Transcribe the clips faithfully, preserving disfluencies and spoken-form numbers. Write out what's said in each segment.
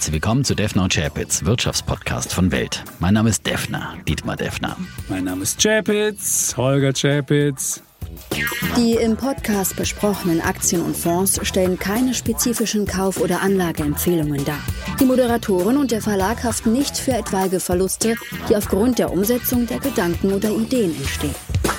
Herzlich willkommen zu Defner und Chapitz, Wirtschaftspodcast von Welt. Mein Name ist Defner, Dietmar Defner. Mein Name ist Chapitz, Holger Chapitz. Die im Podcast besprochenen Aktien und Fonds stellen keine spezifischen Kauf- oder Anlageempfehlungen dar. Die Moderatoren und der Verlag haften nicht für etwaige Verluste, die aufgrund der Umsetzung der Gedanken oder Ideen entstehen.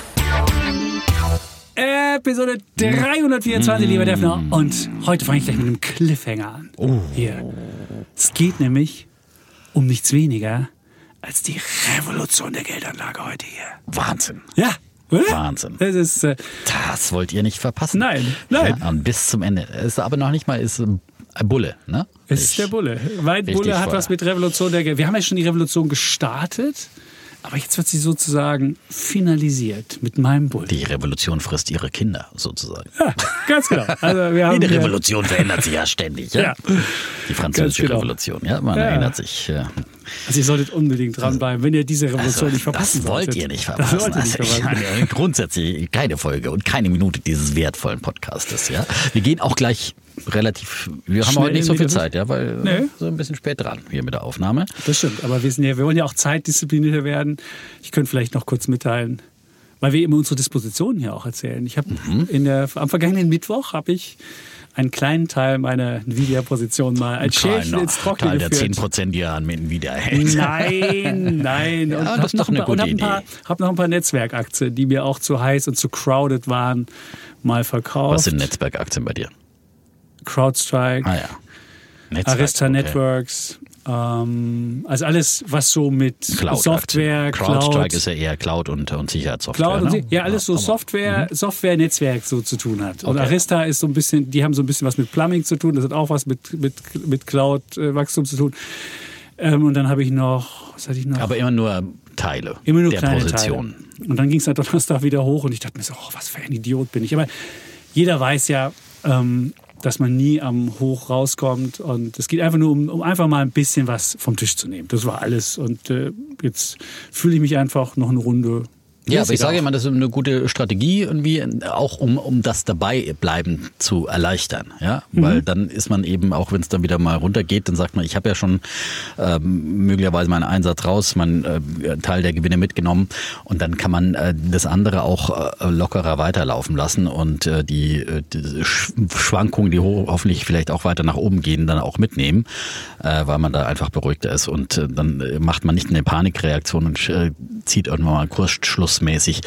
Episode dreihundertvierundzwanzig, mm. lieber Defner. Und heute fange ich gleich mit einem Cliffhanger an. Oh. Hier. Es geht nämlich um nichts weniger als die Revolution der Geldanlage heute hier. Wahnsinn. Ja. Oder? Wahnsinn. Das ist. Äh, das wollt ihr nicht verpassen. Nein, nein. Ja, und bis zum Ende. Ist aber noch nicht mal ist ein Bulle, ne? Es ist der Bulle. Weil Bulle hat vorher. was mit Revolution der Geldanlage. Wir haben ja schon die Revolution gestartet. Aber jetzt wird sie sozusagen finalisiert mit meinem Bull. Die Revolution frisst ihre Kinder, sozusagen. Ja, ganz genau. Also wir haben Jede Revolution verändert sich ja ständig. Ja? Ja. Die französische Genau. Revolution, ja, man Ja. erinnert sich. Ja. Also ihr solltet unbedingt dranbleiben, wenn ihr diese Revolution Also, nicht verpassen das wollt solltet. ihr nicht Das verpassen. wollt ihr nicht Also, ich verpassen. meine, grundsätzlich keine Folge und keine Minute dieses wertvollen Podcastes. Ja? Wir gehen auch gleich relativ, wir haben Schnell heute nicht so viel wieder Zeit, ja, weil Nee. so ein bisschen spät dran hier mit der Aufnahme. Das stimmt, aber wir, sind ja, wir wollen ja auch zeitdisziplinierter werden. Ich könnte vielleicht noch kurz mitteilen, weil wir immer unsere Dispositionen hier auch erzählen. Ich habe Mhm. in der am vergangenen Mittwoch habe ich einen kleinen Teil meiner Nvidia-Position mal als Schäfchen Kleiner ins Trockene Teil der zehn geführt. Prozent, die er an Nvidia hält. Nein, nein. Ja, und das hab ist noch doch eine ein paar, und gute hab ein paar, Idee. hab noch ein paar Netzwerkaktien, die mir auch zu heiß und zu crowded waren, mal verkauft. Was sind Netzwerkaktien bei dir? CrowdStrike, Ah ja. Netzwerk, Arista okay. Networks, ähm, also alles, was so mit Cloud Software, CrowdStrike Cloud, ist ja eher Cloud und, und Sicherheitssoftware. Cloud und ne? ja, alles so aber- Software, Software-Netzwerk so zu tun hat. Und Okay. Arista ist so ein bisschen, die haben so ein bisschen was mit Plumbing zu tun, das hat auch was mit, mit, mit Cloud-Wachstum zu tun. Ähm, und dann habe ich noch, was hatte ich noch? Aber immer nur Teile Immer nur der kleine Position. Teile. Und dann ging es am Donnerstag wieder hoch und ich dachte mir so, oh, was für ein Idiot bin ich. Aber jeder weiß ja, ähm, dass man nie am Hoch rauskommt. Und es geht einfach nur um, um einfach mal ein bisschen was vom Tisch zu nehmen. Das war alles. Und äh, jetzt fühle ich mich einfach noch eine Runde. Ja, aber ich sage auch. immer, das ist eine gute Strategie irgendwie, auch um, um das Dabeibleiben zu erleichtern. Ja, Mhm. weil dann ist man eben, auch wenn es dann wieder mal runtergeht, dann sagt man, ich habe ja schon ähm, möglicherweise meinen Einsatz raus, meinen äh, Teil der Gewinne mitgenommen und dann kann man äh, das andere auch äh, lockerer weiterlaufen lassen und äh, die, äh, die Sch- Schwankungen, die ho- hoffentlich vielleicht auch weiter nach oben gehen, dann auch mitnehmen, äh, weil man da einfach beruhigter ist und äh, dann äh, macht man nicht eine Panikreaktion und äh, zieht irgendwann mal kursschlussmäßig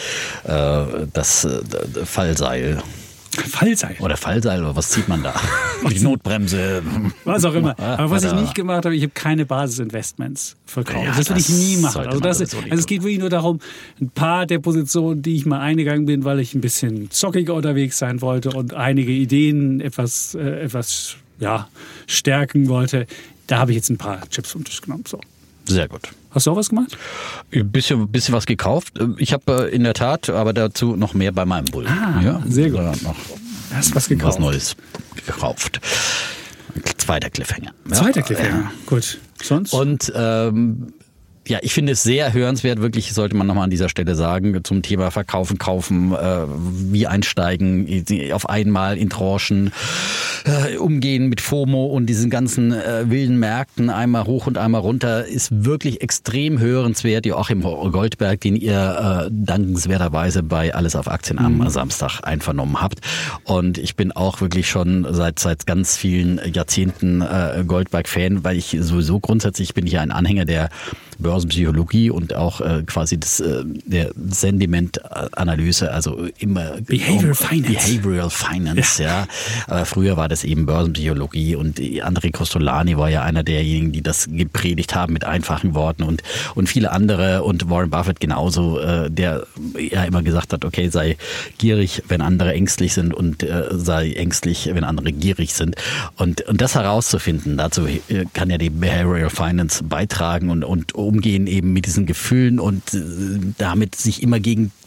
äh, das äh, Fallseil. Fallseil. Oder Fallseil, oder was zieht man da? Die Notbremse. Was auch immer. Aber was ich Oder- nicht gemacht habe, ich habe keine Basisinvestments verkauft. Ja, das würde ich das nie machen. sollte Also, man das, sowieso nicht also es tun. geht wirklich nur darum, ein paar der Positionen, die ich mal eingegangen bin, weil ich ein bisschen zockiger unterwegs sein wollte und einige Ideen etwas, äh, etwas ja, stärken wollte, da habe ich jetzt ein paar Chips vom Tisch genommen. So. Sehr gut. Hast du auch was gemacht? Ein bisschen, bisschen was gekauft. Ich habe äh, in der Tat, aber dazu noch mehr bei meinem Bull. Ah, sehr gut. Da noch Hast was gekauft? was Neues gekauft. Zweiter Cliffhanger. Ja. Zweiter Cliffhanger. Gut. Sonst? Und ähm, ja, ich finde es sehr hörenswert, wirklich sollte man nochmal an dieser Stelle sagen, zum Thema Verkaufen, Kaufen, äh, wie einsteigen, auf einmal in Tranchen, äh, umgehen mit FOMO und diesen ganzen äh, wilden Märkten, einmal hoch und einmal runter, ist wirklich extrem hörenswert. Joachim Goldberg, den ihr äh, dankenswerterweise bei Alles auf Aktien am Mhm. Samstag einvernommen habt. Und ich bin auch wirklich schon seit seit ganz vielen Jahrzehnten äh, Goldberg-Fan, weil ich sowieso grundsätzlich bin ich ja ein Anhänger der Börsenpsychologie und auch äh, quasi das, äh, der Sentimentanalyse, also immer Behavioral um, Finance. Behavioral Finance, ja. ja. Aber früher war das eben Börsenpsychologie und André Costolani war ja einer derjenigen, die das gepredigt haben mit einfachen Worten und und viele andere und Warren Buffett genauso, äh, der ja immer gesagt hat, okay, sei gierig, wenn andere ängstlich sind und äh, sei ängstlich, wenn andere gierig sind. Und und das herauszufinden, dazu äh, kann ja die Behavioral Finance beitragen und und umgehen eben mit diesen Gefühlen und äh, damit sich immer gegen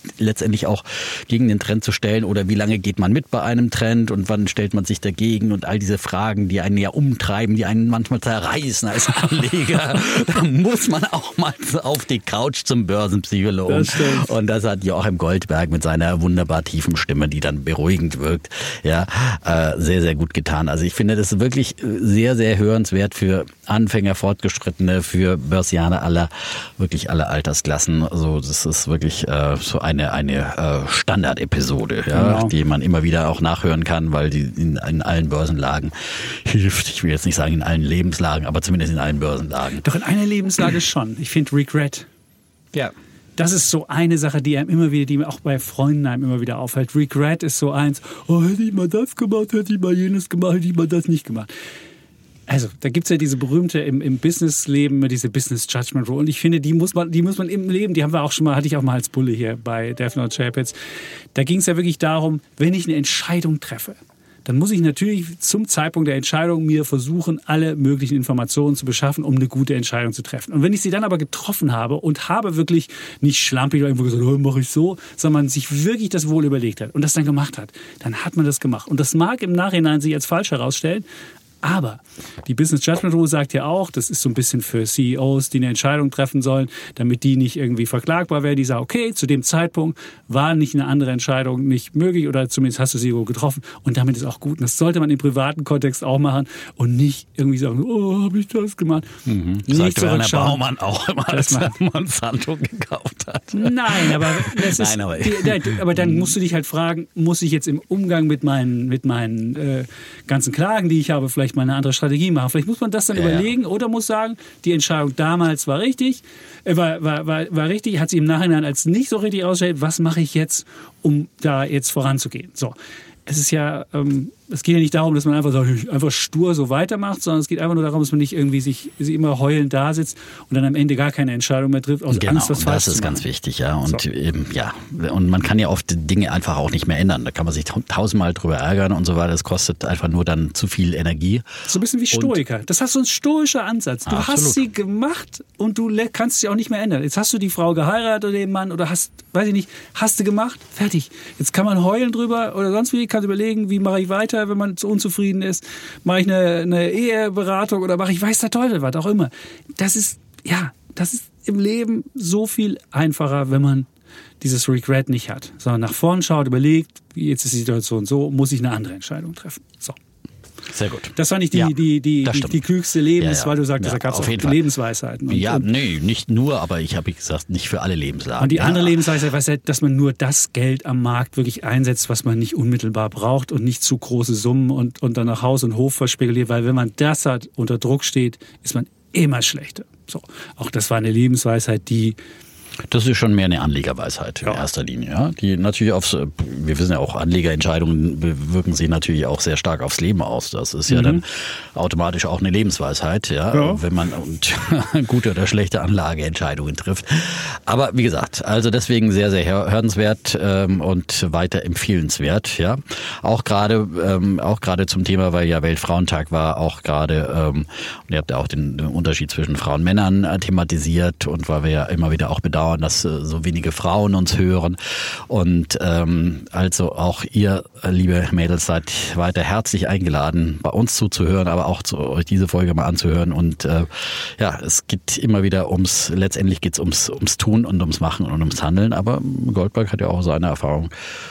letztendlich auch gegen den Trend zu stellen oder wie lange geht man mit bei einem Trend und wann stellt man sich dagegen und all diese Fragen, die einen ja umtreiben, die einen manchmal zerreißen als Anleger. Da muss man auch mal auf die Couch zum Börsenpsychologen. Das stimmt. Und das hat Joachim Goldberg mit seiner wunderbar tiefen Stimme, die dann beruhigend wirkt, ja, äh, sehr, sehr gut getan. Also ich finde, das ist wirklich sehr, sehr hörenswert für Anfänger, Fortgeschrittene, für Börsianer aller, wirklich aller Altersklassen. Also das ist wirklich äh, so eine, eine äh, Standard-Episode, ja, genau. Die man immer wieder auch nachhören kann, weil die in, in allen Börsenlagen hilft. Ich will jetzt nicht sagen in allen Lebenslagen, aber zumindest in allen Börsenlagen. Doch in einer Lebenslage schon. Ich finde Regret. Ja. Das ist so eine Sache, die einem immer wieder, die mir auch bei Freunden einem immer wieder auffällt. Regret ist so eins, oh, hätte ich mal das gemacht, hätte ich mal jenes gemacht, hätte ich mal das nicht gemacht. Also, da gibt's ja diese berühmte im, im Businessleben, diese Business Judgment Rule. Und ich finde, die muss man, die muss man im Leben, die haben wir auch schon mal, hatte ich auch mal als Bulle hier bei Death Note Chapitz. Da ging es ja wirklich darum, wenn ich eine Entscheidung treffe, dann muss ich natürlich zum Zeitpunkt der Entscheidung mir versuchen, alle möglichen Informationen zu beschaffen, um eine gute Entscheidung zu treffen. Und wenn ich sie dann aber getroffen habe und habe wirklich nicht schlampig oder irgendwo gesagt, oh, mache ich so, sondern man sich wirklich das wohl überlegt hat und das dann gemacht hat, dann hat man das gemacht. Und das mag im Nachhinein sich als falsch herausstellen, aber die Business Judgment Rule sagt ja auch, das ist so ein bisschen für C E Os, die eine Entscheidung treffen sollen, damit die nicht irgendwie verklagbar werden. Die sagen, okay, zu dem Zeitpunkt war nicht eine andere Entscheidung nicht möglich oder zumindest hast du sie getroffen und damit ist auch gut. Und das sollte man im privaten Kontext auch machen und nicht irgendwie sagen, oh, habe ich das gemacht. Mhm. Nicht Werner Baumann auch immer, als er Monsanto gekauft hat. Nein, aber, das ist, Nein, aber, die, aber dann musst du dich halt fragen, muss ich jetzt im Umgang mit meinen, mit meinen äh, ganzen Klagen, die ich habe, vielleicht mal eine andere Strategie machen. Vielleicht muss man das dann ja, überlegen ja. Oder muss sagen, die Entscheidung damals war richtig, äh, war, war, war, war richtig, hat sie im Nachhinein als nicht so richtig ausgestellt. Was mache ich jetzt, um da jetzt voranzugehen? So. Es ist ja, ähm, es geht ja nicht darum, dass man einfach, so, einfach stur so weitermacht, sondern es geht einfach nur darum, dass man nicht irgendwie sich, sich immer heulend da sitzt und dann am Ende gar keine Entscheidung mehr trifft, aus genau, Angst, was falsch zu machen. Das ist ganz wichtig, ja. Und so. eben, ja, und man kann ja oft Dinge einfach auch nicht mehr ändern. Da kann man sich tausendmal drüber ärgern und so weiter. Das kostet einfach nur dann zu viel Energie. So ein bisschen wie Stoiker. Und das hast du ein stoischer Ansatz. Du absolut. Hast sie gemacht und du kannst sie auch nicht mehr ändern. Jetzt hast du die Frau geheiratet oder den Mann oder hast, weiß ich nicht, hast du gemacht, fertig. Jetzt kann man heulen drüber oder sonst wie, kannst überlegen, wie mache ich weiter, wenn man so unzufrieden ist. Mache ich eine, eine Eheberatung oder mache ich weiß der Teufel was, auch immer. Das ist, ja, das ist im Leben so viel einfacher, wenn man dieses Regret nicht hat, sondern nach vorn schaut, überlegt, jetzt ist die Situation so, muss ich eine andere Entscheidung treffen. So. Sehr gut. Das war nicht die, ja, die, die, die, die klügste Lebens, ja, ja. weil du sagtest, ja, da gab es auch Fall. Lebensweisheiten. Und, ja, und, nee, nicht nur, aber ich habe gesagt, nicht für alle Lebenslagen. Und die ja. andere Lebensweisheit war, dass man nur das Geld am Markt wirklich einsetzt, was man nicht unmittelbar braucht und nicht zu große Summen und, und dann nach Haus und Hof verspekuliert, weil wenn man das hat, unter Druck steht, ist man immer schlechter. So. Auch das war eine Lebensweisheit, die Das ist schon mehr eine Anlegerweisheit in ja. erster Linie. Ja? Die natürlich aufs, wir wissen ja auch, Anlegerentscheidungen wirken sich natürlich auch sehr stark aufs Leben aus. Das ist ja mhm. dann automatisch auch eine Lebensweisheit, ja, ja. wenn man und gute oder schlechte Anlageentscheidungen trifft. Aber wie gesagt, also deswegen sehr, sehr hörenswert ähm, und weiter empfehlenswert. Ja, auch gerade ähm, auch gerade zum Thema, weil ja Weltfrauentag war, auch gerade ähm, und ihr habt ja auch den, den Unterschied zwischen Frauen und Männern äh, thematisiert und weil wir ja immer wieder auch bedauern, dass äh, so wenige Frauen uns hören und ähm, also auch ihr, liebe Mädels, seid weiter herzlich eingeladen, bei uns zuzuhören, aber auch zu euch diese Folge mal anzuhören und äh, ja, es geht immer wieder ums, letztendlich geht es ums, ums Tun und ums Machen und ums Handeln, aber Goldberg hat ja auch seine Erfahrung.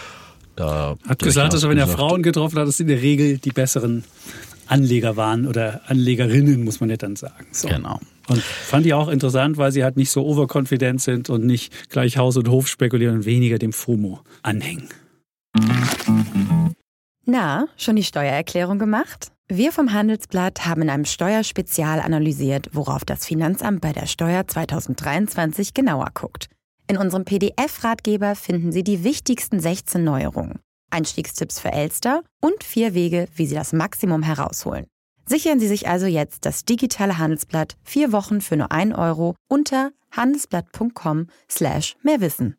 Da hat gesagt, dass er, wenn er Frauen getroffen hat, dass in der Regel die besseren Anleger waren oder Anlegerinnen, muss man ja dann sagen. So. Genau. Und fand ich auch interessant, weil sie halt nicht so overconfident sind und nicht gleich Haus und Hof spekulieren und weniger dem FOMO anhängen. Na, schon die Steuererklärung gemacht? Wir vom Handelsblatt haben in einem Steuerspezial analysiert, worauf das Finanzamt bei der Steuer zwanzig dreiundzwanzig genauer guckt. In unserem P D F-Ratgeber finden Sie die wichtigsten sechzehn Neuerungen, Einstiegstipps für Elster und vier Wege, wie Sie das Maximum herausholen. Sichern Sie sich also jetzt das digitale Handelsblatt vier Wochen für nur ein Euro unter handelsblatt.com slash mehrwissen.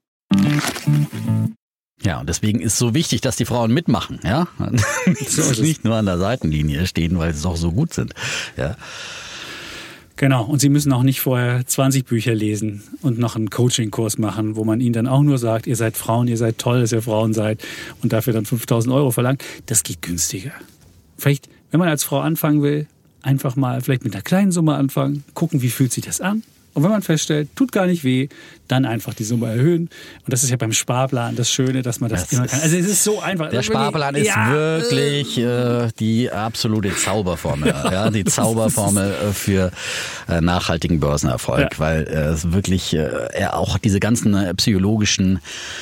Ja, und deswegen ist so wichtig, dass die Frauen mitmachen, ja. Nicht nur an der Seitenlinie stehen, weil sie doch so gut sind, ja. Genau, und Sie müssen auch nicht vorher zwanzig Bücher lesen und noch einen Coaching-Kurs machen, wo man Ihnen dann auch nur sagt, ihr seid Frauen, ihr seid toll, dass ihr Frauen seid und dafür dann fünftausend Euro verlangt. Das geht günstiger. Vielleicht, wenn man als Frau anfangen will, einfach mal vielleicht mit einer kleinen Summe anfangen, gucken, wie fühlt sich das an. Und wenn man feststellt, tut gar nicht weh, dann einfach die Summe erhöhen. Und das ist ja beim Sparplan das Schöne, dass man das, das immer kann. Also es ist so einfach. Der Sparplan ist ja, wirklich äh, die absolute Zauberformel. ja, die Zauberformel für äh, nachhaltigen Börsenerfolg. Ja. Weil äh, es wirklich äh, er auch diese ganzen äh, psychologischen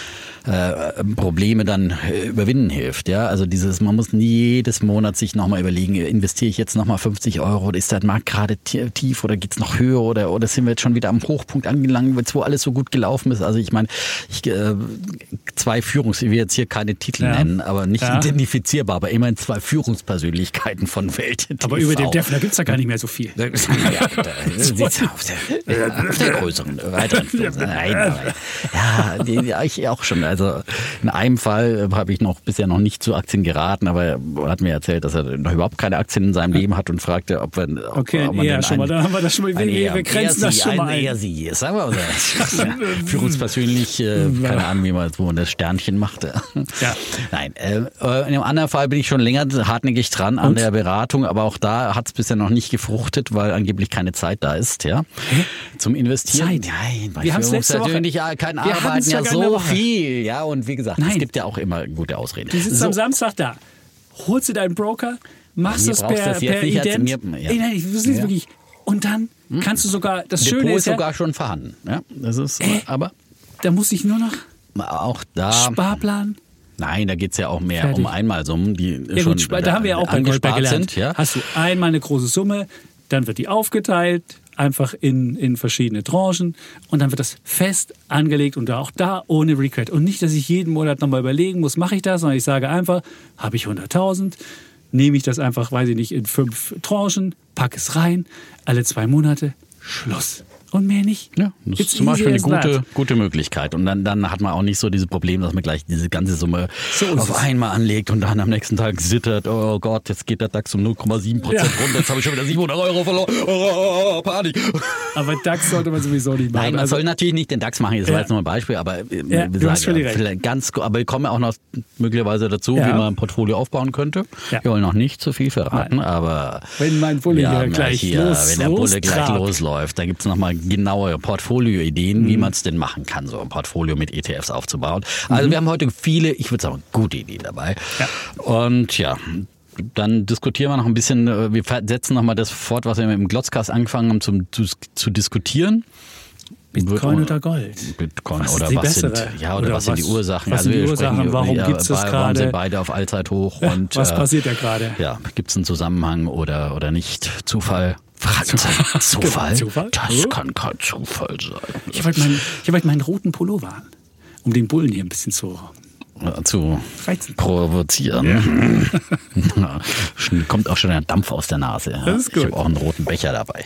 Äh, Probleme dann äh, überwinden hilft. Ja, also dieses, man muss nie jedes Monat sich nochmal überlegen, investiere ich jetzt nochmal fünfzig Euro oder ist der Markt gerade tief oder geht's noch höher oder oder sind wir jetzt schon wieder am Hochpunkt angelangt, wo alles so gut gelaufen ist. Also ich meine, ich, äh, zwei Führungs, ich will jetzt hier keine Titel ja. nennen, aber nicht ja. identifizierbar, aber immerhin zwei Führungspersönlichkeiten von Welt. Aber über den Defner gibt's da gar nicht mehr so viel. ja, da, auf, der, auf der größeren, weiteren Führungs- Nein, aber, ja, die, die, ich auch schon. Also in einem Fall habe ich noch bisher noch nicht zu Aktien geraten, aber er hat mir erzählt, dass er noch überhaupt keine Aktien in seinem Leben hat und fragte, ob, wir, ob, okay, ob man ja, schon mal, dann haben wir das schon mal, wir, eher, wir grenzen das schon mal ein. Eher sie, sagen wir mal so. ja, führungspersönlich, äh, keine Ahnung, wie man, wo man das Sternchen machte. Ja. Nein, äh, in einem anderen Fall bin ich schon länger hartnäckig dran an und? der Beratung, aber auch da hat es bisher noch nicht gefruchtet, weil angeblich keine Zeit da ist, ja, Hä? zum Investieren. Zeit? Nein, weil wir haben es letzte Woche. Kein Arbeiten ja so viel. Ja, und wie gesagt, Nein. es gibt ja auch immer gute Ausreden. Du sitzt so. am Samstag da, holst du deinen Broker, machst das per, das per Ident. Mir, ja. Ey, nein, das ist ja. wirklich. Und dann kannst du sogar, das Depot Schöne ist ist sogar ja, schon vorhanden. Ja, das ist, äh, aber da muss ich nur noch auch da Sparplan. Nein, da geht es ja auch mehr Fertig. um Einmalsummen, die ja, schon gut, da, da haben wir ja auch bei Goldberg gelernt. Sind, ja? Hast du einmal eine große Summe, dann wird die aufgeteilt, einfach in, in verschiedene Tranchen und dann wird das fest angelegt und auch da ohne Recredit. Und nicht, dass ich jeden Monat nochmal überlegen muss, mache ich das, sondern ich sage einfach, habe ich hunderttausend, nehme ich das einfach, weiß ich nicht, in fünf Tranchen, packe es rein, alle zwei Monate, Schluss. Und mehr nicht. Ja, das ist zum Beispiel eine gute, gute Möglichkeit. Und dann, dann hat man auch nicht so diese Probleme, dass man gleich diese ganze Summe so auf einmal anlegt und dann am nächsten Tag zittert, oh Gott, jetzt geht der DAX um null Komma sieben Prozent ja. runter, jetzt habe ich schon wieder siebenhundert Euro verloren, oh, Panik. Aber DAX sollte man sowieso nicht machen. Nein, man also, soll natürlich nicht den DAX machen, das ja. war jetzt nur ein Beispiel, aber, ja, du hast sagen, vielleicht ganz, aber wir kommen auch noch möglicherweise dazu, ja. wie man ein Portfolio aufbauen könnte. Ja. Wir wollen noch nicht zu viel verraten, Nein. aber wenn mein Bulle hier gleich hier, los, wenn der Bulle gleich losläuft, da gibt es nochmal genaue Portfolio Portfolio-Ideen, mhm. wie man es denn machen kann, so ein Portfolio mit E T Fs aufzubauen. Also mhm. wir haben heute viele, ich würde sagen, gute Ideen dabei. Ja. Und ja, dann diskutieren wir noch ein bisschen, wir setzen nochmal das fort, was wir im Glotzcast angefangen haben zum, zu, zu diskutieren. Bitcoin oder Gold? Bitcoin was oder ist was bessere? sind, ja, oder, oder was, was sind die Ursachen? Was also sind die Ursachen? Warum gibt es das gerade? Warum sind beide auf Allzeithoch? Ja, und, was äh, passiert da gerade? Ja, gibt es einen Zusammenhang oder, oder nicht? Zufall? Zufall? Zufall? Das kann kein Zufall sein. Ich wollte meinen, ich wollte meinen roten Pullover an, um den Bullen hier ein bisschen zu... zu Reizen. Provozieren. Ja. Kommt auch schon der Dampf aus der Nase. Das ist gut. Ich habe auch einen roten Becher dabei.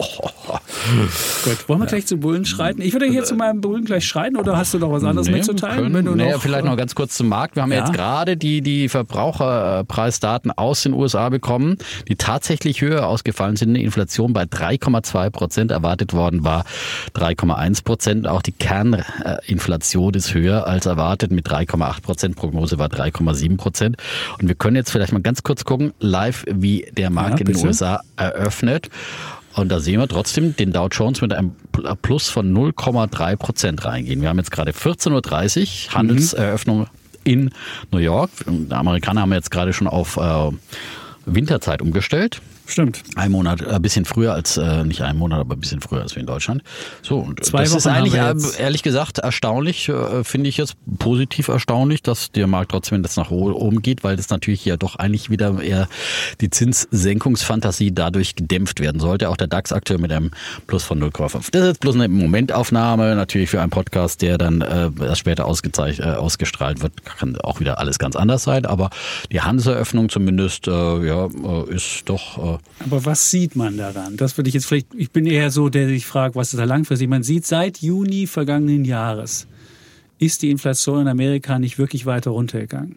Gut, wollen wir gleich zu Bullen schreiten? Ich würde hier zu meinem Bullen gleich schreiten oder hast du noch was anderes nee, mitzuteilen? Wenn du naja, noch, vielleicht noch ganz kurz zum Markt. Wir haben ja. jetzt gerade die, die Verbraucherpreisdaten aus den U S A bekommen, die tatsächlich höher ausgefallen sind. Eine Inflation bei drei Komma zwei Prozent erwartet worden war drei Komma eins Prozent. Auch die Kerninflation ist höher als erwartet mit drei Komma acht Prozent. Prognose war drei Komma sieben Prozent. Und wir können jetzt vielleicht mal ganz kurz gucken, live, wie der Markt ja, in den U S A eröffnet. Und da sehen wir trotzdem den Dow Jones mit einem Plus von null Komma drei Prozent reingehen. Wir haben jetzt gerade vierzehn Uhr dreißig, Handelseröffnung mhm. in New York. Die Amerikaner haben jetzt gerade schon auf äh, Winterzeit umgestellt. Stimmt. Ein Monat, ein bisschen früher als, äh, nicht ein Monat, aber ein bisschen früher als wir in Deutschland. So, und Zwei das Wochen ist eigentlich, jetzt. ehrlich gesagt, erstaunlich, äh, finde ich jetzt positiv erstaunlich, dass der Markt trotzdem jetzt nach oben geht, weil das natürlich ja doch eigentlich wieder eher die Zinssenkungsfantasie dadurch gedämpft werden sollte. Auch der DAX aktuell mit einem Plus von null Komma fünf. Das ist jetzt bloß eine Momentaufnahme, natürlich für einen Podcast, der dann äh, erst später ausgezeichnet, äh, ausgestrahlt wird, kann auch wieder alles ganz anders sein, aber die Handelseröffnung zumindest, äh, ja, äh, ist doch... Äh, Aber was sieht man daran? Das würde ich jetzt vielleicht, ich bin eher so, der sich fragt, was ist da langfristig? Man sieht, seit Juni vergangenen Jahres ist die Inflation in Amerika nicht wirklich weiter runtergegangen.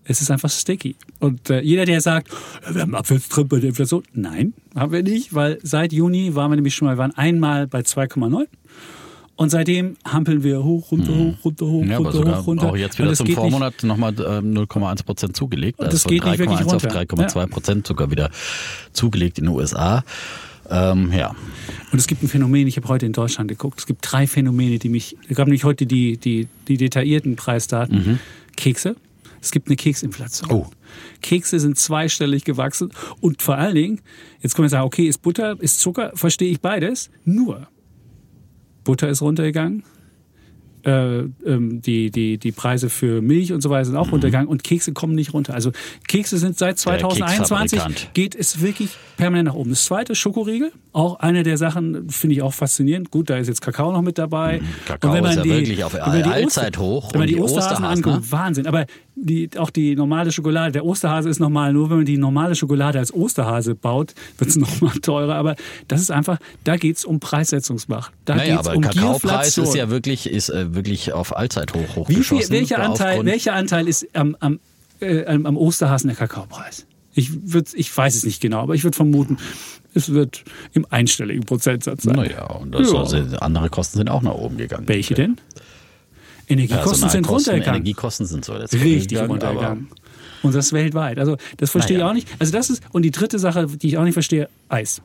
Es ist einfach sticky. Und äh, jeder, der sagt, wir haben Abwärtstrend bei der Inflation, nein, haben wir nicht, weil seit Juni waren wir nämlich schon mal, wir waren einmal bei zwei Komma neun. Und seitdem hampeln wir hoch, runter, hoch, runter, hoch, ja, runter, aber sogar hoch, runter. auch jetzt wieder zum Vormonat nochmal äh, null Komma eins Prozent zugelegt. Und Also das von geht nicht drei Komma eins wirklich auf runter. drei Komma zwei Prozent sogar wieder zugelegt in den U S A. Ähm, ja. Und es gibt ein Phänomen, ich habe heute in Deutschland geguckt, es gibt drei Phänomene, die mich, es gab nämlich heute die, die, die detaillierten Preisdaten. Mhm. Kekse, es gibt eine Keksinflation. Oh. Kekse sind zweistellig gewachsen und vor allen Dingen, jetzt kann man sagen, okay, ist Butter, ist Zucker, verstehe ich beides, nur Butter ist runtergegangen, äh, ähm, die, die, die Preise für Milch und so weiter sind auch mhm. runtergegangen und Kekse kommen nicht runter. Also Kekse sind seit zwanzig einundzwanzig, geht es wirklich permanent nach oben. Das zweite, Schokoriegel, auch eine der Sachen, finde ich auch faszinierend. Gut, da ist jetzt Kakao noch mit dabei. Mhm. Kakao und wenn man ist ja die, wirklich auf Allzeit hoch. Wenn man die, die Osterhasen Osterhasen anguckt, ne? Wahnsinn. Aber die, auch die normale Schokolade, der Osterhase ist normal, nur wenn man die normale Schokolade als Osterhase baut, wird es nochmal teurer. Aber das ist einfach, da geht es um Preissetzungsmacht. Da naja, geht's aber um Kakaopreis ist ja wirklich, ist, äh, wirklich auf Allzeit hoch hochgeschossen. Wie viel, welcher, Anteil, welcher Anteil ist am, am, äh, am Osterhasen der Kakaopreis? Ich, würd, ich weiß es nicht genau, aber ich würde vermuten, es wird im einstelligen Prozentsatz sein. Naja, und das ja. Also andere Kosten sind auch nach oben gegangen. Welche denn? Energiekosten sind runtergegangen. Energiekosten sind so richtig runtergegangen. Und das weltweit. Also das verstehe naja. ich auch nicht. Also das ist, und die dritte Sache, die ich auch nicht verstehe, Eis.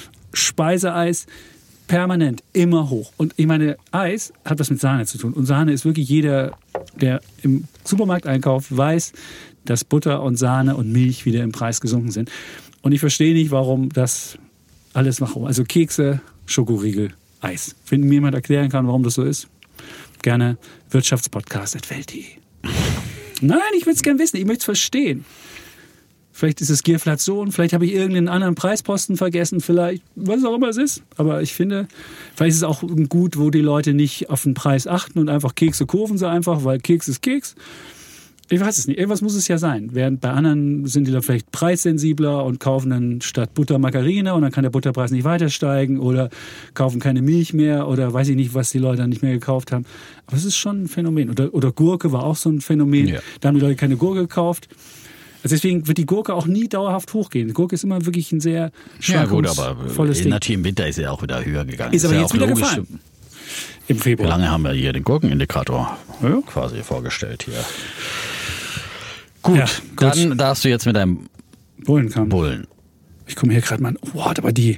Speiseeis, permanent, immer hoch. Und ich meine, Eis hat was mit Sahne zu tun. Und Sahne ist wirklich jeder, der im Supermarkt einkauft, weiß, dass Butter und Sahne und Milch wieder im Preis gesunken sind. Und ich verstehe nicht, warum das alles nach oben. Also Kekse, Schokoriegel, Eis. Wenn mir jemand erklären kann, warum das so ist, gerne wirtschaftspodcast at welt punkt de. Nein, ich will es gerne wissen, ich möchte es verstehen. Vielleicht ist es Gierflation, vielleicht habe ich irgendeinen anderen Preisposten vergessen, vielleicht, was auch immer es ist. Aber ich finde, vielleicht ist es auch gut, wo die Leute nicht auf den Preis achten und einfach Kekse kaufen sie einfach, weil Keks ist Keks. Ich weiß es nicht, irgendwas muss es ja sein. Während bei anderen sind die da vielleicht preissensibler und kaufen dann statt Butter Margarine und dann kann der Butterpreis nicht weiter steigen oder kaufen keine Milch mehr oder weiß ich nicht, was die Leute dann nicht mehr gekauft haben. Aber es ist schon ein Phänomen. Oder, oder Gurke war auch so ein Phänomen. Ja. Da haben die Leute keine Gurke gekauft. Also deswegen wird die Gurke auch nie dauerhaft hochgehen. Die Gurke ist immer wirklich ein sehr schwankungsvolles Ja gut, aber Ding. Natürlich im Winter ist sie auch wieder höher gegangen. Ist aber ist jetzt ja wieder logisch. gefallen. Im Februar. Wie lange haben wir hier den Gurkenindikator ja. quasi vorgestellt hier? Gut, ja, gut, dann darfst du jetzt mit deinem Bullenkamm. Bullen. Ich komme hier gerade mal an. Oh, aber die,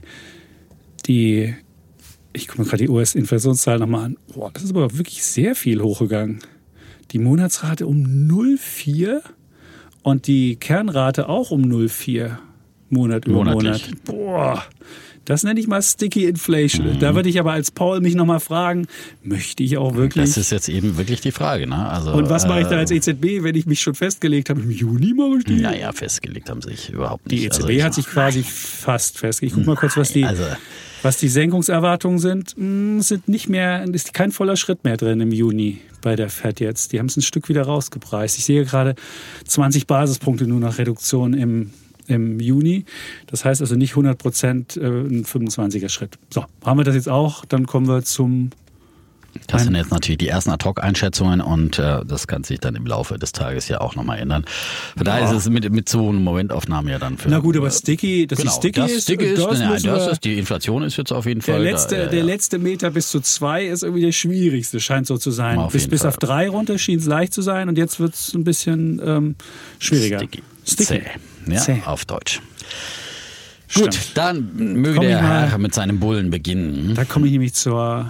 die, ich gucke mir gerade die U S-Inflationszahl nochmal an. Oh, das ist aber wirklich sehr viel hochgegangen. Die Monatsrate um null Komma vier und die Kernrate auch um null Komma vier Monat über Monatlich. Monat. Boah, das nenne ich mal Sticky Inflation. Mhm. Da würde ich aber als Paul mich nochmal fragen, möchte ich auch wirklich... Das ist jetzt eben wirklich die Frage. Ne? Also, und was mache ich da äh, als E Z B, wenn ich mich schon festgelegt habe? Im Juni mache ich die? Naja, festgelegt haben sich überhaupt nicht. Die E Z B also, hat sich quasi nein. fast festgelegt. Ich guck mal kurz, was die, also, was die Senkungserwartungen sind. Hm, sind nicht mehr, ist kein voller Schritt mehr drin im Juni bei der Fed jetzt. Die haben es ein Stück wieder rausgepreist. Ich sehe gerade zwanzig Basispunkte nur nach Reduktion im im Juni. Das heißt also nicht hundert Prozent äh, ein fünfundzwanziger Schritt. So, haben wir das jetzt auch, dann kommen wir zum... Das sind jetzt natürlich die ersten Ad-Hoc-Einschätzungen und äh, das kann sich dann im Laufe des Tages ja auch nochmal ändern. Von daher ja. ist es mit, mit so einer Momentaufnahme ja dann für... Na gut, aber Sticky, dass genau, die Sticky das ist... Sticky ist, das nein, das ist die Inflation ist jetzt auf jeden Fall... Der letzte, da, ja, der ja. letzte Meter bis zu zwei ist irgendwie der schwierigste, scheint so zu sein. Auf bis bis Fall. auf drei runter schien es leicht zu sein und jetzt wird es ein bisschen ähm, schwieriger. Sticky. Sticky. Zäh. Ja, Zäh. auf Deutsch. Stimmt. Gut, dann möge Komm der mal, Herr mit seinem Bullen beginnen. Da komme ich nämlich zur,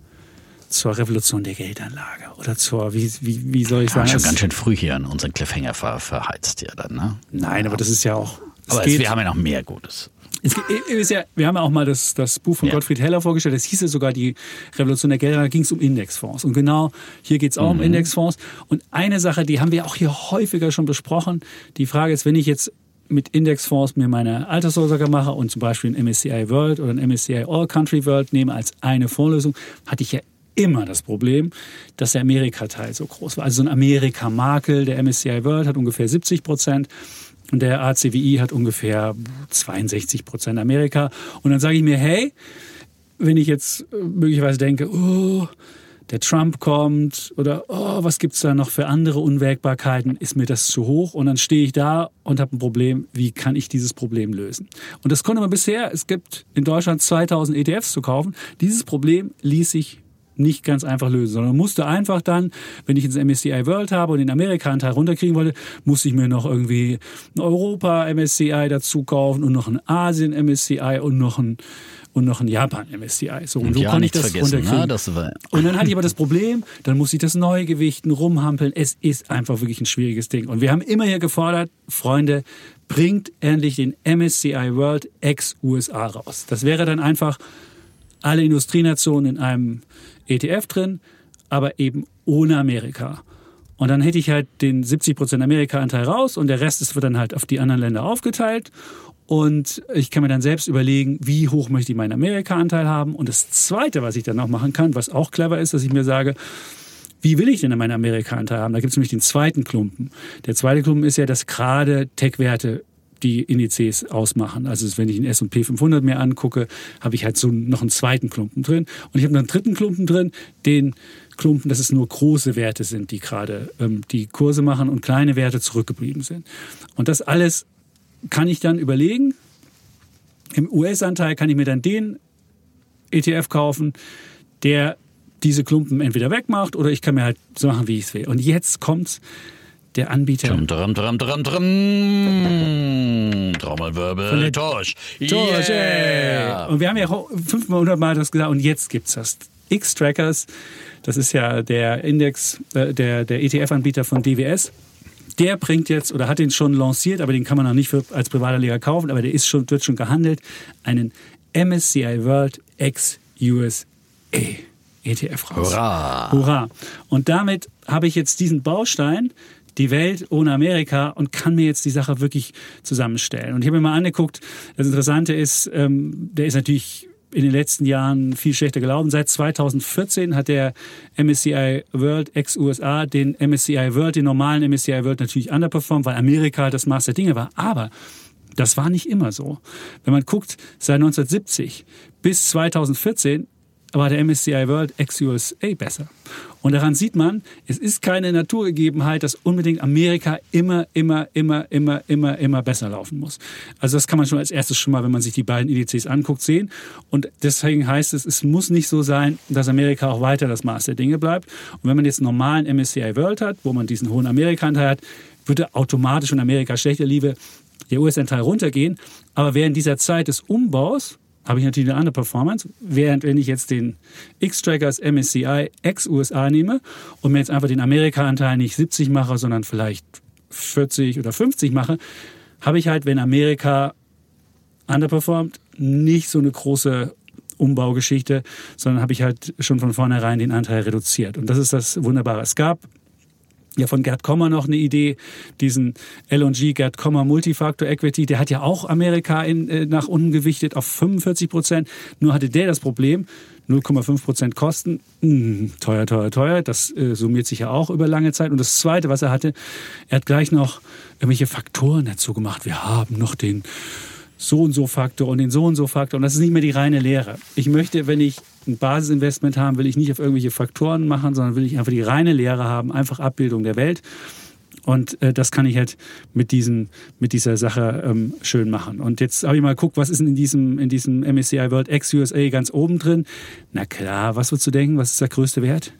zur Revolution der Geldanlage. Oder zur, wie, wie, wie soll ich Ja, sagen? schon es- ganz schön früh hier an unseren Cliffhanger ver, verheizt hier dann, ne? Nein, aber das ist ja auch... es Aber es, geht- wir haben ja noch mehr Gutes. Es geht- ist ja, wir haben ja auch mal das, das Buch von Ja. Gottfried Heller vorgestellt. Das hieß ja sogar die Revolution der Gelder. Da ging es um Indexfonds. Und genau hier geht es auch Mhm. um Indexfonds. Und eine Sache, die haben wir auch hier häufiger schon besprochen. Die Frage ist, wenn ich jetzt mit Indexfonds mir meine Altersvorsorge mache und zum Beispiel ein M S C I World oder ein M S C I All Country World nehme als eine Fondslösung, hatte ich ja immer das Problem, dass der Amerika-Teil so groß war. Also so ein Amerika-Makel, der M S C I World hat ungefähr siebzig Prozent. Und der A C W I hat ungefähr zweiundsechzig Prozent Amerika. Und dann sage ich mir, hey, wenn ich jetzt möglicherweise denke, oh, der Trump kommt oder oh, was gibt's da noch für andere Unwägbarkeiten, ist mir das zu hoch und dann stehe ich da und habe ein Problem, wie kann ich dieses Problem lösen? Und das konnte man bisher, es gibt in Deutschland zweitausend E T Fs zu kaufen, dieses Problem ließ sich nicht ganz einfach lösen, sondern musste einfach dann, wenn ich ins M S C I World habe und den Amerika-Anteil runterkriegen wollte, musste ich mir noch irgendwie ein Europa-M S C I dazu kaufen und noch ein Asien-M S C I und noch ein und noch ein Japan-M S C I. So, und so ja, konnte ich das runterkriegen. Ne? Das war und dann hatte ich aber das Problem, dann musste ich das neu gewichten, rumhampeln. Es ist einfach wirklich ein schwieriges Ding. Und wir haben immer hier gefordert, Freunde, bringt endlich den M S C I World ex-U S A raus. Das wäre dann einfach alle Industrienationen in einem E T F drin, aber eben ohne Amerika. Und dann hätte ich halt den siebzig Prozent Amerika-Anteil raus und der Rest wird dann halt auf die anderen Länder aufgeteilt. Und ich kann mir dann selbst überlegen, wie hoch möchte ich meinen Amerika-Anteil haben. Und das Zweite, was ich dann noch machen kann, was auch clever ist, dass ich mir sage, wie will ich denn meinen Amerika-Anteil haben? Da gibt es nämlich den zweiten Klumpen. Der zweite Klumpen ist ja, dass gerade Tech-Werte die Indizes ausmachen. Also wenn ich den S und P fünfhundert mir angucke, habe ich halt so noch einen zweiten Klumpen drin. Und ich habe noch einen dritten Klumpen drin, den Klumpen, dass es nur große Werte sind, die gerade ähm, die Kurse machen und kleine Werte zurückgeblieben sind. Und das alles kann ich dann überlegen. Im U S-Anteil kann ich mir dann den E T F kaufen, der diese Klumpen entweder wegmacht oder ich kann mir halt so machen, wie ich es will. Und jetzt kommt's. Der Anbieter. Drum, drum, drum, drum, drum. Trommelwirbel, Torsch. Torsch, yeah. Und wir haben ja fünfmal, hundertmal das gesagt und jetzt gibt's das. X-Trackers, das ist ja der Index, äh, der, der E T F-Anbieter von D W S. Der bringt jetzt, oder hat den schon lanciert, aber den kann man noch nicht für, als Privatanleger kaufen, aber der ist schon, wird schon gehandelt, einen M S C I World ex-U S A E T F raus. Hurra! Hurra! Und damit habe ich jetzt diesen Baustein, die Welt ohne Amerika, und kann mir jetzt die Sache wirklich zusammenstellen. Und ich habe mir mal angeguckt, das Interessante ist, ähm, der ist natürlich in den letzten Jahren viel schlechter gelaufen. Seit zweitausendvierzehn hat der M S C I World ex-U S A den M S C I World, den normalen M S C I World natürlich underperformt, weil Amerika das Maß der Dinge war. Aber das war nicht immer so. Wenn man guckt, seit neunzehnhundertsiebzig bis zweitausendvierzehn war der M S C I World ex-U S A besser. Und daran sieht man, es ist keine Naturgegebenheit, dass unbedingt Amerika immer, immer, immer, immer, immer, immer besser laufen muss. Also das kann man schon als erstes schon mal, wenn man sich die beiden Indizes anguckt, sehen. Und deswegen heißt es, es muss nicht so sein, dass Amerika auch weiter das Maß der Dinge bleibt. Und wenn man jetzt einen normalen M S C I World hat, wo man diesen hohen Amerika-Anteil hat, würde automatisch, wenn Amerika schlechter liebe, der U S-Anteil runtergehen. Aber während dieser Zeit des Umbaus habe ich natürlich eine andere Performance, während wenn ich jetzt den X-Trackers M S C I ex-U S A nehme und mir jetzt einfach den Amerika-Anteil nicht siebzig mache, sondern vielleicht vierzig oder fünfzig mache, habe ich halt, wenn Amerika underperformt, nicht so eine große Umbaugeschichte, sondern habe ich halt schon von vornherein den Anteil reduziert. Und das ist das Wunderbare. Es gab ja von Gerd Kommer noch eine Idee, diesen L und G Gerd Kommer Multifactor Equity, der hat ja auch Amerika in, äh, nach unten gewichtet auf fünfundvierzig Prozent. Nur hatte der das Problem, null Komma fünf Prozent Kosten, mh, teuer, teuer, teuer, das äh, summiert sich ja auch über lange Zeit. Und das Zweite, was er hatte, er hat gleich noch irgendwelche Faktoren dazu gemacht. Wir haben noch den so und so Faktor und den so und so Faktor. Und das ist nicht mehr die reine Lehre. Ich möchte, wenn ich ein Basisinvestment haben, will ich nicht auf irgendwelche Faktoren machen, sondern will ich einfach die reine Lehre haben, einfach Abbildung der Welt. Und äh, das kann ich halt mit, diesen, mit dieser Sache ähm, schön machen. Und jetzt habe ich mal geguckt, was ist denn in diesem, in diesem M S C I World ex-U S A ganz oben drin? Na klar, was würdest du denken? Was ist der größte Wert?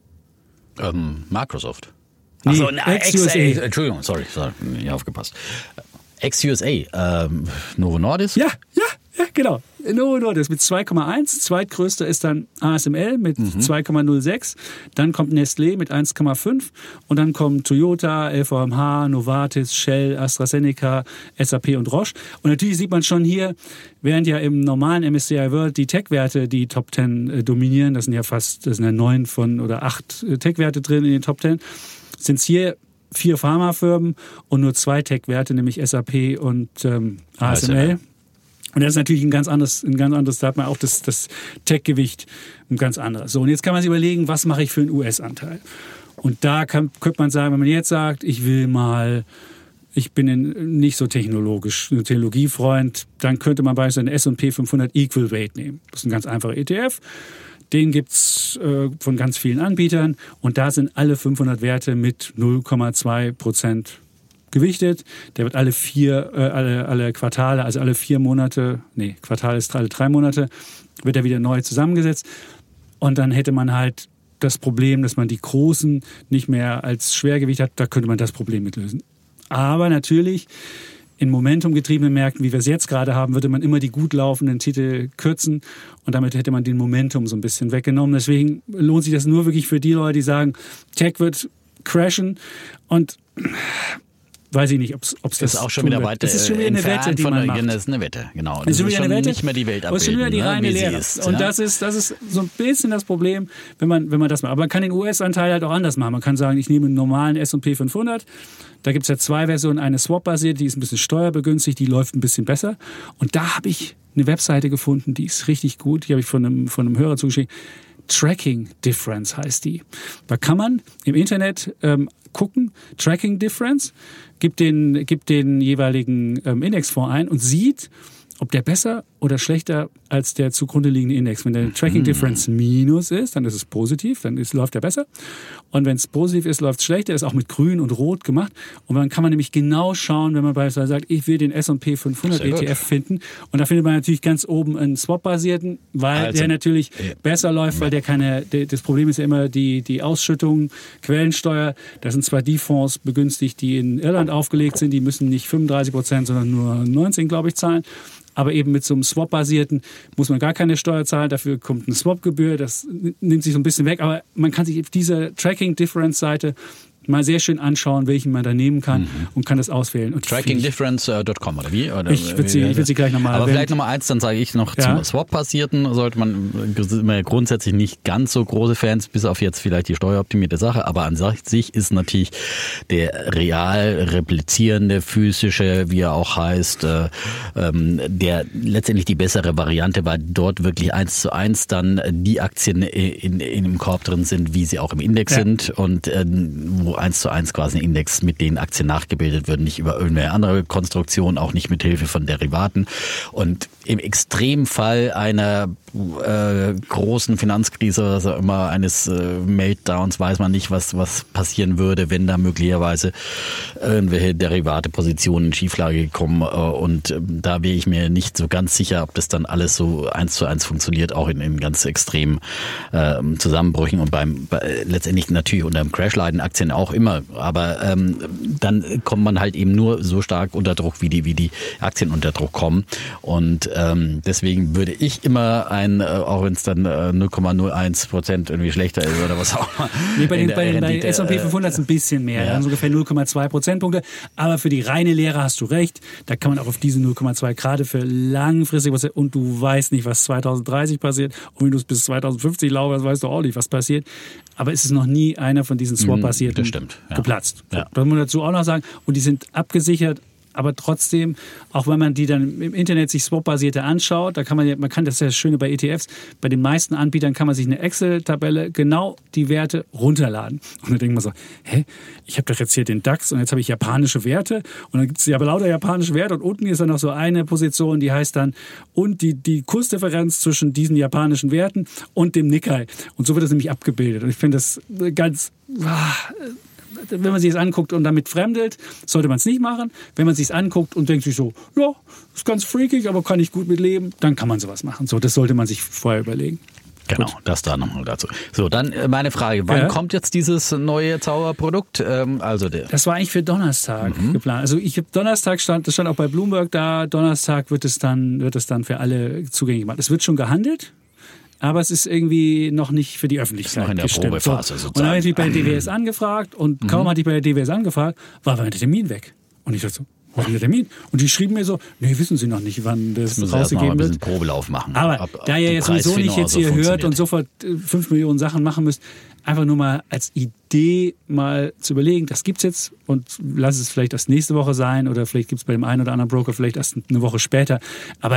Ähm, Microsoft. Nee, Achso, ex-U S A. Entschuldigung, sorry, sorry, nicht aufgepasst. Ex-U S A, ähm, Novo Nordisk? Ja, ja, ja, genau. Novo Nordisk mit zwei Komma eins. Zweitgrößter ist dann A S M L mit mhm. zwei Komma null sechs. Dann kommt Nestlé mit eins Komma fünf. Und dann kommen Toyota, L V M H, Novartis, Shell, AstraZeneca, S A P und Roche. Und natürlich sieht man schon hier, während ja im normalen M S C I World die Tech-Werte die Top zehn äh, dominieren, das sind ja fast, das sind ja neun von oder acht äh, Tech-Werte drin in den Top zehn, sind es hier vier Pharmafirmen und nur zwei Tech-Werte, nämlich S A P und ähm, A S M L. Und das ist natürlich ein ganz anderes, ein ganz anderes, da hat man auch das, das Tech-Gewicht ein ganz anderes. So, und jetzt kann man sich überlegen, was mache ich für einen U S-Anteil? Und da kann, könnte man sagen, wenn man jetzt sagt, ich will mal, ich bin in, nicht so technologisch, ein Technologiefreund, dann könnte man beispielsweise einen S und P fünfhundert Equal Weight nehmen. Das ist ein ganz einfacher E T F. Den gibt es äh, von ganz vielen Anbietern und da sind alle fünfhundert Werte mit null Komma zwei Prozent gewichtet. Der wird alle vier, äh, alle, alle Quartale, also alle vier Monate, nee, Quartal ist alle drei Monate, wird er wieder neu zusammengesetzt. Und dann hätte man halt das Problem, dass man die großen nicht mehr als Schwergewicht hat, da könnte man das Problem mit lösen. Aber natürlich, in momentumgetriebenen Märkten, wie wir es jetzt gerade haben, würde man immer die gut laufenden Titel kürzen und damit hätte man den Momentum so ein bisschen weggenommen. Deswegen lohnt sich das nur wirklich für die Leute, die sagen, Tech wird crashen und weiß ich nicht, ob es das ist auch schon wieder weiter. Das ist schon wieder eine Wette, die man macht. Das ist eine Wette, genau. Das ist schon wieder eine Wette, nicht mehr die Welt abbilden, aber es ist schon wieder die reine ne, Lehre. Ist, und ja? das ist, das ist so ein bisschen das Problem, wenn man, wenn man das macht. Aber man kann den U S-Anteil halt auch anders machen. Man kann sagen, ich nehme einen normalen S und P fünfhundert. Da gibt es ja zwei Versionen. Eine Swap-basiert, die ist ein bisschen steuerbegünstigt, die läuft ein bisschen besser. Und da habe ich eine Webseite gefunden, die ist richtig gut. Die habe ich von einem, von einem Hörer zugeschickt. Tracking Difference heißt die. Da kann man im Internet ähm, gucken, Tracking Difference, gibt den, gibt den jeweiligen ähm, Indexfonds ein und sieht, ob der besser oder schlechter als der zugrunde liegende Index. Wenn der Tracking Difference minus ist, dann ist es positiv, dann ist, läuft er besser. Und wenn es positiv ist, läuft es schlechter, ist auch mit grün und rot gemacht. Und dann kann man nämlich genau schauen, wenn man beispielsweise sagt, ich will den S und P fünfhundert E T F finden. Und da findet man natürlich ganz oben einen Swap-basierten, weil also, der natürlich ja. besser läuft, weil der keine, der, das Problem ist ja immer die, die Ausschüttung, Quellensteuer. Das sind zwar die Fonds begünstigt, die in Irland aufgelegt sind, die müssen nicht fünfunddreißig Prozent, sondern nur neunzehn, glaube ich, zahlen. Aber eben mit so einem Swap-basierten muss man gar keine Steuer zahlen. Dafür kommt eine Swap-Gebühr. Das nimmt sich so ein bisschen weg. Aber man kann sich auf dieser Tracking-Difference-Seite mal sehr schön anschauen, welchen man da nehmen kann mhm. und kann das auswählen. tracking difference dot com oder wie? Oder ich würde sie, ich würd sie gleich nochmal Aber erwähnen. vielleicht Nummer eins, dann sage ich noch ja. zum Swap-basierten sollte man immer grundsätzlich nicht ganz so große Fans, bis auf jetzt vielleicht die steueroptimierte Sache, aber an sich ist natürlich der real replizierende, physische, wie er auch heißt, äh, ähm, der letztendlich die bessere Variante, weil dort wirklich eins zu eins dann die Aktien in, in, in dem Korb drin sind, wie sie auch im Index ja. sind und äh, wo eins zu eins quasi ein Index mit den Aktien nachgebildet wird, nicht über irgendeine andere Konstruktion, auch nicht mit Hilfe von Derivaten. Und im Extremfall einer äh, großen Finanzkrise, also immer eines äh, Meltdowns, weiß man nicht, was was passieren würde, wenn da möglicherweise irgendwelche Derivate-Positionen in Schieflage kommen. Äh, und äh, da wäre ich mir nicht so ganz sicher, ob das dann alles so eins zu eins funktioniert, auch in, in ganz extremen äh, Zusammenbrüchen und beim bei, letztendlich natürlich unter dem Crash leiden Aktien auch immer. Aber ähm, dann kommt man halt eben nur so stark unter Druck, wie die wie die Aktien unter Druck kommen. Und ähm, deswegen würde ich immer ein, äh, auch wenn es dann äh, null Komma null eins Prozent irgendwie schlechter ist oder was auch immer. Nee, bei den, bei den bei S und P fünfhundert ist ein bisschen mehr, ja. dann so ungefähr null Komma zwei Prozentpunkte. Aber für die reine Lehre hast du recht, da kann man auch auf diese null Komma zwei gerade für langfristig was, und du weißt nicht, was zweitausenddreißig passiert und wenn du es bis zweitausendfünfzig laufst, weißt du auch nicht, was passiert. Aber es ist noch nie einer von diesen Swap-basierten ja. geplatzt. Ja. Das muss man dazu auch noch sagen. Und die sind abgesichert. Aber trotzdem, auch wenn man die dann im Internet sich Swap-basierte anschaut, da kann man ja, man kann das ist ja das Schöne bei E T Fs, bei den meisten Anbietern kann man sich eine Excel-Tabelle genau die Werte runterladen. Und dann denkt man so, hä, ich habe doch jetzt hier den DAX und jetzt habe ich japanische Werte und dann gibt es ja lauter japanische Werte und unten ist dann noch so eine Position, die heißt dann und die, die Kursdifferenz zwischen diesen japanischen Werten und dem Nikkei. Und so wird das nämlich abgebildet. Und ich finde das ganz... Ah, wenn man sich das anguckt und damit fremdelt, sollte man es nicht machen. Wenn man sich es anguckt und denkt sich so, ja, ist ganz freakig, aber kann ich gut mit leben, dann kann man sowas machen. So, das sollte man sich vorher überlegen. Genau, Gut. das da nochmal dazu. So, dann meine Frage, wann ja. kommt jetzt dieses neue Zauberprodukt? Ähm, also der das war eigentlich für Donnerstag mhm. geplant. Also ich habe Donnerstag stand, das stand auch bei Bloomberg da, Donnerstag wird es dann, wird es dann für alle zugänglich gemacht. Es wird schon gehandelt. Aber es ist irgendwie noch nicht für die Öffentlichkeit noch in der gestimmt. Probephase so. Und dann habe ich mich bei der D W S angefragt und mhm. kaum hatte ich bei der D W S angefragt, war mein Termin weg. Und ich dachte so, wo ist der Termin? Und die schrieben mir so, nee, wissen Sie noch nicht, wann das, das rausgegeben wird. Ein bisschen Probelauf machen. Aber ab, ab da ihr jetzt sowieso nicht jetzt so hier hört und sofort fünf Millionen Sachen machen müsst, einfach nur mal als Idee mal zu überlegen, das gibt's jetzt und lass es vielleicht erst nächste Woche sein oder vielleicht gibt's bei dem einen oder anderen Broker vielleicht erst eine Woche später. Aber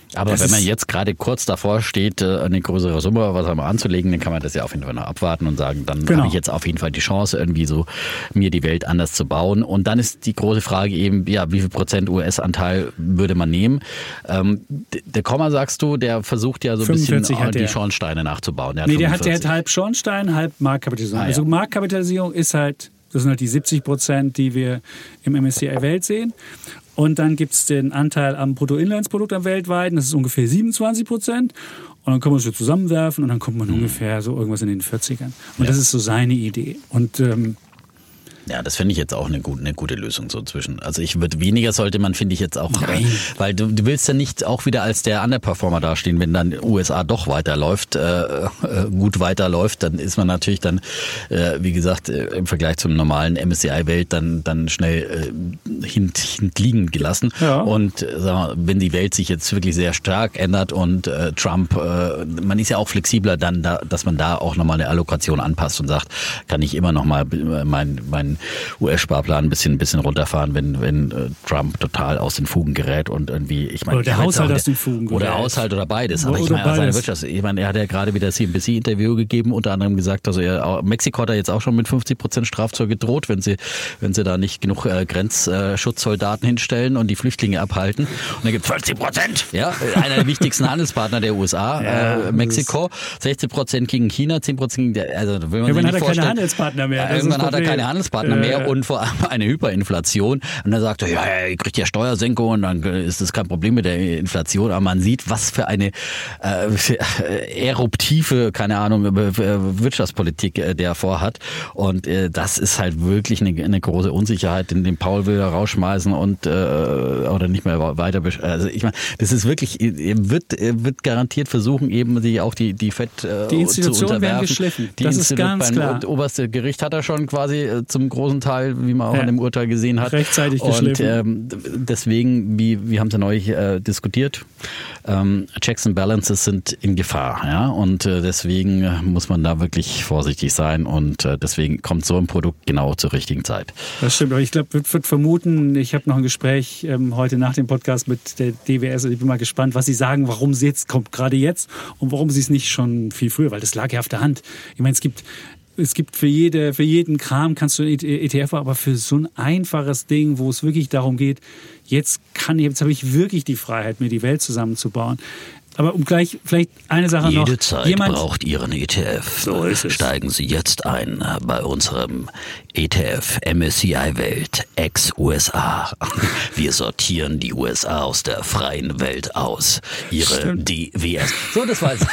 Aber das wenn man ist- jetzt gerade kurz davor steht, äh, eine größere Summe was einmal anzulegen, dann kann man das ja auf jeden Fall noch abwarten und sagen, dann Genau. habe ich jetzt auf jeden Fall die Chance, irgendwie so mir die Welt anders zu bauen. Und dann ist die große Frage eben, ja, wie viel Prozent U S-Anteil würde man nehmen? Ähm, d- der Komma, sagst du, der versucht ja so ein bisschen fünfundvierzig hat die der. Schornsteine nachzubauen. Nee, der hat, der hat fünfundvierzig. halb Schornstein, halb Marktkapitalisierung. Ah, ja. Also Marktkapitalisierung ist halt, das sind halt die siebzig Prozent, die wir im M S C I Welt sehen. Und dann gibt es den Anteil am Bruttoinlandsprodukt am weltweiten, das ist ungefähr siebenundzwanzig Prozent. Und dann kann man es so zusammenwerfen und dann kommt man ungefähr so irgendwas in den vierzigern. Und Ja. das ist so seine Idee. Und ähm, Ja, das finde ich jetzt auch eine gute, eine gute Lösung so zwischen. Also ich würde weniger sollte man, finde ich jetzt auch, Nein. äh, weil du, du willst ja nicht auch wieder als der Underperformer dastehen, wenn dann U S A doch weiterläuft, äh, äh, gut weiterläuft, dann ist man natürlich dann, äh, wie gesagt, äh, im Vergleich zum normalen M S C I-Welt dann dann schnell äh, hint, hintliegen gelassen. Ja. Und äh, sag mal, wenn die Welt sich jetzt wirklich sehr stark ändert und äh, Trump, äh, man ist ja auch flexibler dann, da, dass man da auch nochmal eine Allokation anpasst und sagt, kann ich immer nochmal mein, mein U S-Sparplan ein bisschen, ein bisschen runterfahren, wenn, wenn äh, Trump total aus den Fugen gerät und irgendwie, ich meine, Oder der ich weiß Haushalt auch, aus den Fugen Oder gerät. Haushalt oder beides. Aber ich Oder meine, seine beides. Wirtschaft, ich meine, er hat ja gerade wieder C N B C-Interview gegeben, unter anderem gesagt, also er, auch, Mexiko hat er jetzt auch schon mit fünfzig Prozent Strafzoll gedroht, wenn sie, wenn sie da nicht genug äh, Grenzschutzsoldaten hinstellen und die Flüchtlinge abhalten. Und dann gibt es fünfzig Prozent, ja, einer der wichtigsten Handelspartner der U S A, Ja, äh, Mexiko, sechzig Prozent gegen China, zehn Prozent gegen, der, also will man Irgendwann sich hat nicht er keine vorstellen. Handelspartner mehr. Ja, Das ist irgendwann das hat er Problem. keine Handelspartner mehr Ja. und vor allem eine Hyperinflation. Und dann sagt er, ja, ja, ihr kriegt ja Steuersenkung und dann ist das kein Problem mit der Inflation. Aber man sieht, was für eine äh, für, äh, eruptive, keine Ahnung, Wirtschaftspolitik äh, der vorhat. Und äh, das ist halt wirklich eine, eine große Unsicherheit, den, den Paul will er rausschmeißen und äh, oder nicht mehr weiter. besch- Also ich meine, das ist wirklich, er wird, er wird garantiert versuchen, eben die auch die die Fed äh, Die Institutionen zu unterwerfen. werden geschliffen. Die Das ist Institu- ganz beim klar. oberste Gericht hat er schon quasi äh, zum großen Teil, wie man auch Ja. in dem Urteil gesehen hat. Rechtzeitig Und geschliffen. ähm, deswegen, wie wir haben es ja neulich äh, diskutiert, ähm, Checks and Balances sind in Gefahr, ja, und äh, deswegen äh, muss man da wirklich vorsichtig sein und äh, deswegen kommt so ein Produkt genau zur richtigen Zeit. Das stimmt, aber ich glaube, wird, wird vermuten, ich habe noch ein Gespräch ähm, heute nach dem Podcast mit der D W S und ich bin mal gespannt, was sie sagen, warum sie jetzt kommt, gerade jetzt und warum sie es nicht schon viel früher, weil das lag ja auf der Hand. Ich meine, es gibt Es gibt für, jede, für jeden Kram kannst du einen E T F, aber für so ein einfaches Ding, wo es wirklich darum geht, jetzt kann ich, jetzt habe ich wirklich die Freiheit, mir die Welt zusammenzubauen. Aber um gleich vielleicht eine Sache noch. Jede Zeit Jemand, braucht Ihren E T F. So ist es. Steigen Sie jetzt ein bei unserem E T F M S C I Welt ex-U S A. Wir sortieren die U S A aus der freien Welt aus. Ihre Stimmt. D W S. So, das war es.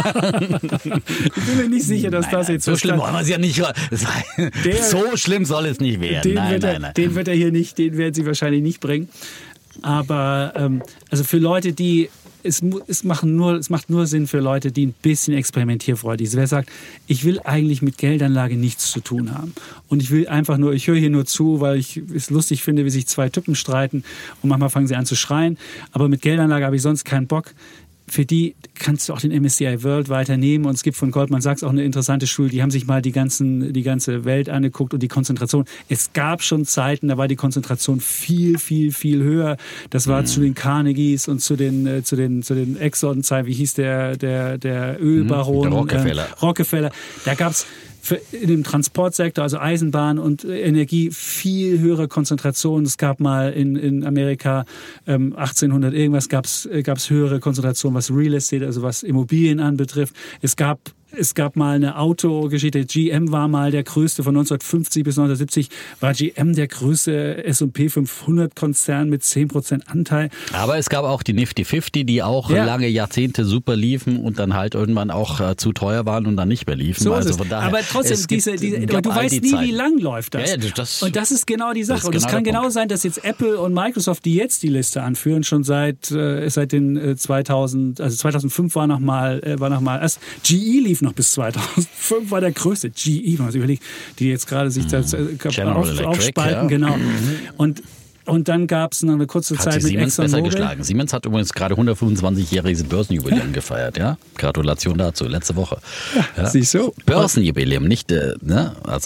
ich bin mir nicht sicher, dass das jetzt so schlimm das- wollen wir es ja nicht. Das war, Der- so schlimm soll es nicht werden. Den, Nein, wird er, nein, nein. den wird er hier nicht, den werden sie wahrscheinlich nicht bringen. Aber ähm, also für Leute, die es, mu- es, machen nur, es macht nur Sinn für Leute, die ein bisschen experimentierfreudig sind. Wer sagt, ich will eigentlich mit Geldanlage nichts zu tun haben. Und ich will einfach nur, ich höre hier nur zu, weil ich es lustig finde, wie sich zwei Typen streiten und manchmal fangen sie an zu schreien. Aber mit Geldanlage habe ich sonst keinen Bock. Für die kannst du auch den M S C I World weiternehmen. Und es gibt von Goldman Sachs auch eine interessante Studie. Die haben sich mal die, ganzen, die ganze Welt angeguckt und die Konzentration. Es gab schon Zeiten, da war die Konzentration viel, viel, viel höher. Das war mhm. zu den Carnegies und zu den, äh, zu den, zu den Exxon-Zeiten. Wie hieß der, der, der Ölbaron? Der Rockefeller. Äh, Rockefeller. Da gab es in dem Transportsektor, also Eisenbahn und Energie, viel höhere Konzentration. Es gab mal in, in Amerika ähm, achtzehnhundert irgendwas gab es höhere Konzentration, was Real Estate, also was Immobilien anbetrifft. Es gab Es gab mal eine Autogeschichte. G M war mal der größte. Von neunzehnhundertfünfzig bis neunzehnhundertsiebzig war G M der größte S und P fünfhundert Konzern mit zehn Prozent Anteil. Aber es gab auch die Nifty fünfzig, die auch Ja. lange Jahrzehnte super liefen und dann halt irgendwann auch äh, zu teuer waren und dann nicht mehr liefen. So also ist es. von daher, Aber trotzdem, es gibt- diese, diese, aber gab du all weißt die nie, Zeiten. wie lang läuft das. Ja, ja, das- und das ist genau die Sache. das ist und es genau kann der genau Punkt. sein, dass jetzt Apple und Microsoft, die jetzt die Liste anführen, schon seit, äh, seit den äh, zweitausend, also zweitausendfünf war noch mal, äh, war noch mal erst G E lief noch bis zweitausendfünf war der größte. G E, wenn man sich überlegt, die jetzt gerade sich das, äh, General auf, Electric, aufspalten, ja. genau. Und Und dann gab es noch eine kurze Hat Zeit sich mit Siemens besser ExxonMobil. geschlagen. Siemens hat übrigens gerade hundertfünfundzwanzigjähriges Börsenjubiläum gefeiert, ja? Gratulation dazu, letzte Woche. Ja. siehst du. Börsenjubiläum, nicht, äh, ne? Also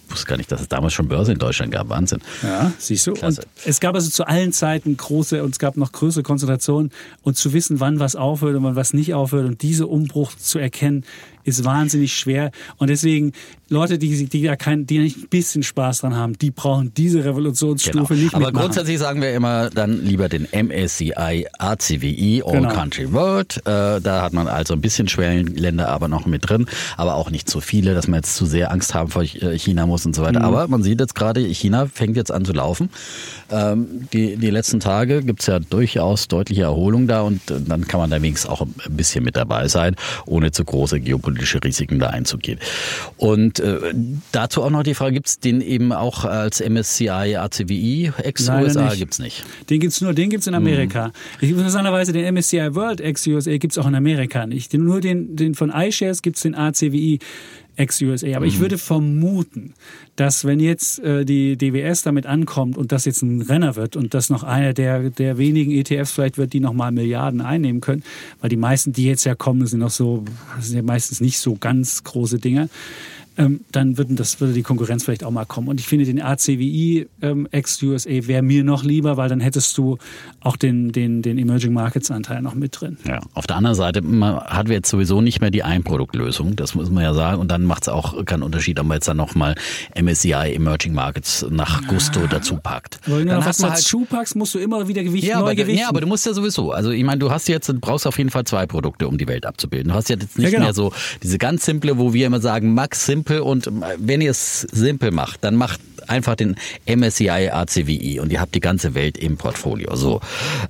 wusste gar nicht, dass es damals schon Börse in Deutschland gab. Wahnsinn. Ja, siehst du. Klasse. Und es gab also zu allen Zeiten große und es gab noch größere Konzentrationen. Und zu wissen, wann was aufhört und wann was nicht aufhört und diese Umbruch zu erkennen, ist wahnsinnig schwer. Und deswegen, Leute, die, die da kein, die nicht ein bisschen Spaß dran haben, die brauchen diese Revolutionsstufe genau. nicht Aber mitmachen. grundsätzlich sagen wir immer dann lieber den M S C I A C W I, All Genau. Country World. Äh, da hat man also ein bisschen Schwellenländer aber noch mit drin, aber auch nicht so viele, dass man jetzt zu sehr Angst haben vor China muss und so weiter. Mhm. Aber man sieht jetzt gerade, China fängt jetzt an zu laufen. Ähm, die, die letzten Tage gibt es ja durchaus deutliche Erholung da und dann kann man da wenigstens auch ein bisschen mit dabei sein, ohne zu große geopolitische Risiken da einzugehen. Und äh, dazu auch noch die Frage, gibt es den eben auch als M S C I A C W I ex-U S A? Gibt es nicht. Den gibt es nur, den gibt es in Amerika. Mhm. Ich, interessanterweise den M S C I World ex-U S A gibt es auch in Amerika nicht. Nur den, den von iShares gibt es den A C W I ex-U S A. Aber mhm. ich würde vermuten, dass wenn jetzt äh, die D W S damit ankommt und das jetzt ein Renner wird und das noch einer der, der wenigen E T Fs vielleicht wird, die nochmal Milliarden einnehmen können, weil die meisten, die jetzt ja kommen, sind noch so, sind ja meistens nicht so ganz große Dinge, ähm, dann würden das, würde die Konkurrenz vielleicht auch mal kommen. Und ich finde, den A C W I ähm, ex-U S A wäre mir noch lieber, weil dann hättest du auch den, den, den Emerging Markets Anteil noch mit drin. Ja, auf der anderen Seite, man hat jetzt sowieso nicht mehr die Einproduktlösung, das muss man ja sagen. Und dann macht es auch keinen Unterschied, ob man jetzt dann nochmal M S C I Emerging Markets nach Gusto ja. dazu packt. Aber wenn du dann noch was dazu halt packst, musst du immer wieder Gewicht, ja, neu aber, gewichten. Ja, aber du musst ja sowieso. Also ich meine, du hast jetzt, du brauchst auf jeden Fall zwei Produkte, um die Welt abzubilden. Du hast jetzt nicht ja, genau. mehr so diese ganz simple, wo wir immer sagen, Max Simple, und wenn ihr es simpel macht, dann macht einfach den M S C I A C W I und ihr habt die ganze Welt im Portfolio. So.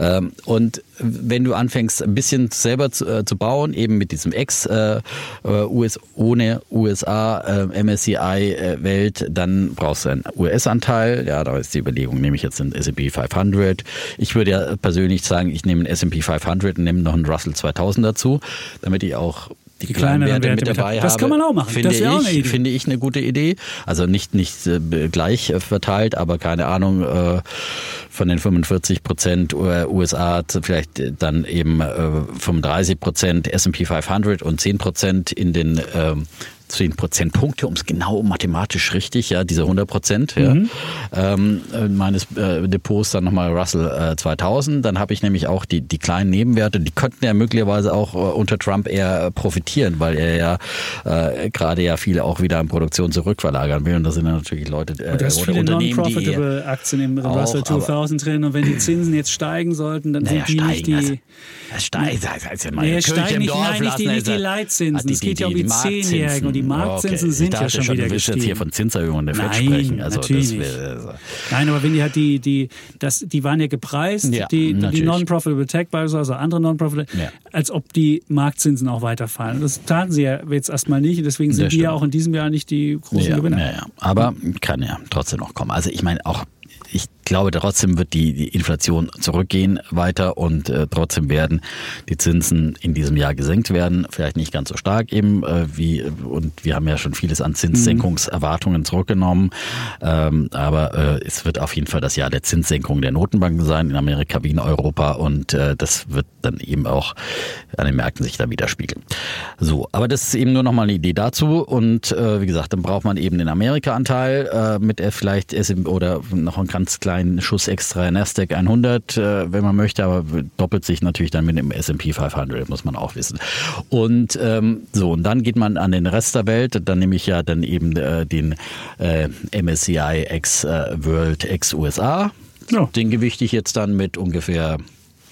Und wenn du anfängst, ein bisschen selber zu, äh, zu bauen, eben mit diesem Ex äh, U S, ohne U S A äh, M S C I-Welt, äh, dann brauchst du einen U S-Anteil. Ja, da ist die Überlegung, nehme ich jetzt den S and P fünfhundert. Ich würde ja persönlich sagen, ich nehme den S and P fünfhundert und nehme noch einen Russell zweitausend dazu, damit ich auch die, die kleinen Werte, Werte mit dabei habe. Das kann man auch machen. Finde das ich, auch eine Idee. Finde ich eine gute Idee. Also nicht, nicht äh, gleich äh, verteilt, aber keine Ahnung, äh, von den fünfundvierzig Prozent U S A vielleicht dann eben äh, fünfunddreißig Prozent S and P fünfhundert und zehn Prozent in den äh, zehn Prozentpunkte, um es genau mathematisch richtig, ja, diese hundert Prozent ja, mhm. ähm, meines äh, Depots dann nochmal Russell äh, zweitausend. Dann habe ich nämlich auch die, die kleinen Nebenwerte, die könnten ja möglicherweise auch äh, unter Trump eher profitieren, weil er ja äh, gerade ja viele auch wieder in Produktion zurückverlagern will. Und das sind dann natürlich Leute äh, und das oder viele Unternehmen, non-profitable Aktien im Russell zweitausend drin. Und wenn die Zinsen jetzt steigen sollten, dann naja, sind die nicht die... Also, das steigen, das heißt ja mal, nee, steigen nicht, Dorf nein, nicht die, nicht die Leitzinsen. Es geht ja um die Zehnjährigen und die Marktzinsen okay. sind ja schon, schon wieder gestiegen. Du willst jetzt hier von Zinserhöhungen der Fed Nein, sprechen. Also natürlich das nicht. also Nein, aber wenn die halt die, die, das, die waren ja gepreist, ja, die, die Non-Profitable Tech beispielsweise, also andere Non-Profitable, ja. als ob die Marktzinsen auch weiterfallen. Das taten sie ja jetzt erstmal nicht und deswegen sind die ja auch in diesem Jahr nicht die großen ja, Gewinner. Ja, ja. Aber kann ja trotzdem noch kommen. Also ich meine auch, ich glaube, trotzdem wird die, die Inflation zurückgehen weiter und äh, trotzdem werden die Zinsen in diesem Jahr gesenkt werden. Vielleicht nicht ganz so stark eben äh, wie, und wir haben ja schon vieles an Zinssenkungserwartungen zurückgenommen. Ähm, aber äh, es wird auf jeden Fall das Jahr der Zinssenkung der Notenbanken sein, in Amerika wie in Europa, und äh, das wird dann eben auch an den Märkten sich da widerspiegeln. So, aber das ist eben nur nochmal eine Idee dazu, und äh, wie gesagt, dann braucht man eben den Amerika-Anteil äh, mit äh, vielleicht S M P oder noch einen ganz kleinen Schuss extra Nasdaq hundert, äh, wenn man möchte, aber doppelt sich natürlich dann mit dem S and P fünfhundert, muss man auch wissen. Und ähm, so, und dann geht man an den Rest der Welt, dann nehme ich ja dann eben äh, den äh, M S C I ex äh, World ex U S A. Ja. Den gewichte ich jetzt dann mit ungefähr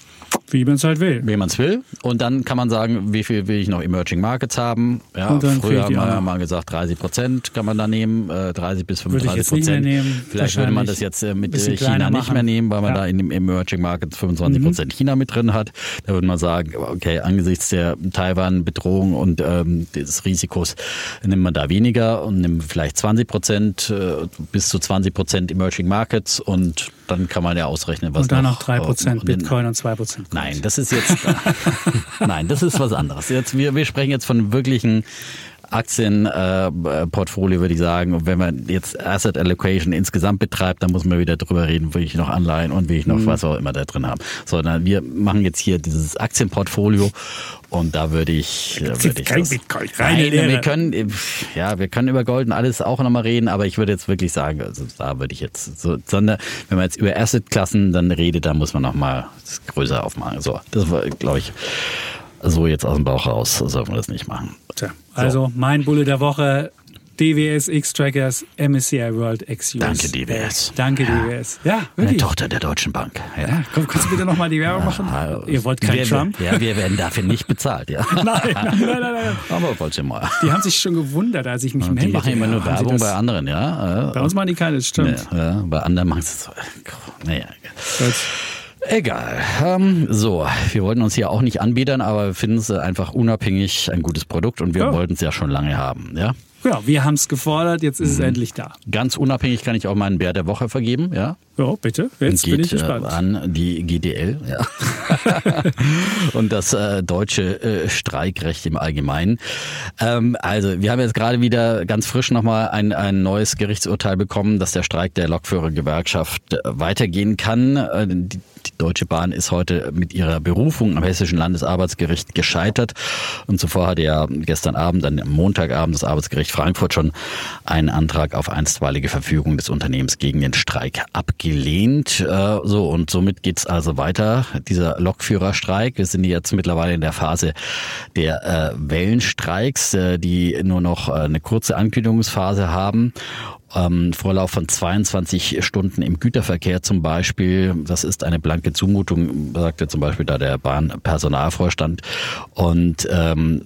wie man es halt will. Wie man es will. Und dann kann man sagen, wie viel will ich noch Emerging Markets haben. Ja, früher haben wir mal gesagt, dreißig Prozent kann man da nehmen, äh, dreißig bis fünfunddreißig Prozent. Vielleicht würde man das jetzt äh, mit China nicht mehr nehmen, weil man ja. da in dem Emerging Markets fünfundzwanzig Prozent mhm. China mit drin hat. Da würde man sagen, okay, angesichts der Taiwan-Bedrohung und ähm, des Risikos nimmt man da weniger und nimmt vielleicht zwanzig Prozent äh, bis zu zwanzig Prozent Emerging Markets, und dann kann man ja ausrechnen, was und dann noch, noch drei Prozent Bitcoin und zwei Prozent. Nein, das ist jetzt, nein, das ist was anderes. Jetzt, wir, wir sprechen jetzt von wirklichen Aktienportfolio, äh, würde ich sagen. Und wenn man jetzt Asset Allocation insgesamt betreibt, dann muss man wieder drüber reden, will ich noch Anleihen und will ich noch mhm. was auch immer da drin haben. Sondern wir machen jetzt hier dieses Aktienportfolio und da würde ich, da würde ich kein das, Bitcoin, nein, wir können, ja, wir können über Gold und alles auch nochmal reden, aber ich würde jetzt wirklich sagen, also da würde ich jetzt so, sondern wenn man jetzt über Assetklassen dann redet, dann muss man nochmal das größer aufmachen. So, das war, glaube ich, so jetzt aus dem Bauch raus, sollten wir das nicht machen. Tja, also so. Mein Bulle der Woche, D W S X-Trackers, M S C I World X U S. Danke D W S. Danke ja. D W S. Ja, wirklich. Eine Tochter der Deutschen Bank. Ja. Ja, komm, kannst du bitte nochmal die Werbung machen? Ja, Ihr wollt keinen wir, Trump? Ja, wir werden dafür nicht bezahlt. Ja. nein, nein, nein, nein, nein. Aber wollt ihr mal. Die haben sich schon gewundert, als ich mich meldete. Die machen immer nur ja, Werbung bei anderen, ja. Bei uns machen die keine, das stimmt. Ja, ja, bei anderen machen sie es so. Naja. Egal. Ähm, so, wir wollten uns hier auch nicht anbiedern, aber wir finden es einfach unabhängig ein gutes Produkt und wir ja. wollten es ja schon lange haben, ja. Ja, wir haben es gefordert, jetzt ist mhm. es endlich da. Ganz unabhängig kann ich auch meinen Bär der Woche vergeben, ja. Ja, bitte. Jetzt geht, bin ich gespannt. Äh, an die G D L, ja. Und das äh, deutsche äh, Streikrecht im Allgemeinen. Ähm, also, wir haben jetzt gerade wieder ganz frisch nochmal ein, ein neues Gerichtsurteil bekommen, dass der Streik der Lokführergewerkschaft äh, weitergehen kann. Äh, die, die Deutsche Bahn ist heute mit ihrer Berufung am Hessischen Landesarbeitsgericht gescheitert. Und zuvor hatte ja gestern Abend, dann am Montagabend, das Arbeitsgericht Frankfurt schon einen Antrag auf einstweilige Verfügung des Unternehmens gegen den Streik abgelehnt. Äh, so, und somit geht's also weiter, dieser Lokführerstreik. Wir sind jetzt mittlerweile in der Phase der äh, Wellenstreiks, äh, die nur noch äh, eine kurze Ankündigungsphase haben. Ähm, Vorlauf von zweiundzwanzig Stunden im Güterverkehr zum Beispiel. Das ist eine blanke Zumutung, sagte zum Beispiel da der Bahnpersonalvorstand. Und ähm,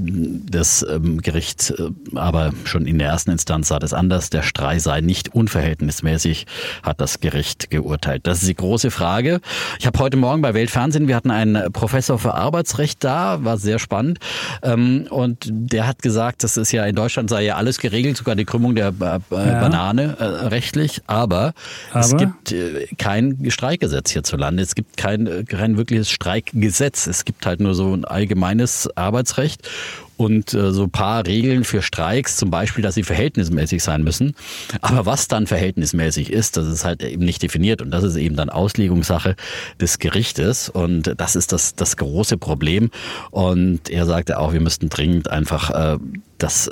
das ähm, Gericht äh, aber schon in der ersten Instanz sah das anders. Der Streik sei nicht unverhältnismäßig, hat das Gericht geurteilt. Das ist die große Frage. Ich habe heute Morgen bei Weltfernsehen, wir hatten einen Professor für Arbeitsrecht da, war sehr spannend. Ähm, und der hat gesagt, das ist ja in Deutschland sei ja alles geregelt, sogar die Krümmung der äh, Ja. Banane äh, rechtlich, aber, aber es gibt äh, kein Streikgesetz hierzulande. Es gibt kein, kein wirkliches Streikgesetz. Es gibt halt nur so ein allgemeines Arbeitsrecht und äh, so ein paar Regeln für Streiks, zum Beispiel, dass sie verhältnismäßig sein müssen. Aber was dann verhältnismäßig ist, das ist halt eben nicht definiert und das ist eben dann Auslegungssache des Gerichtes und das ist das, das große Problem. Und er sagte auch, wir müssten dringend einfach äh, das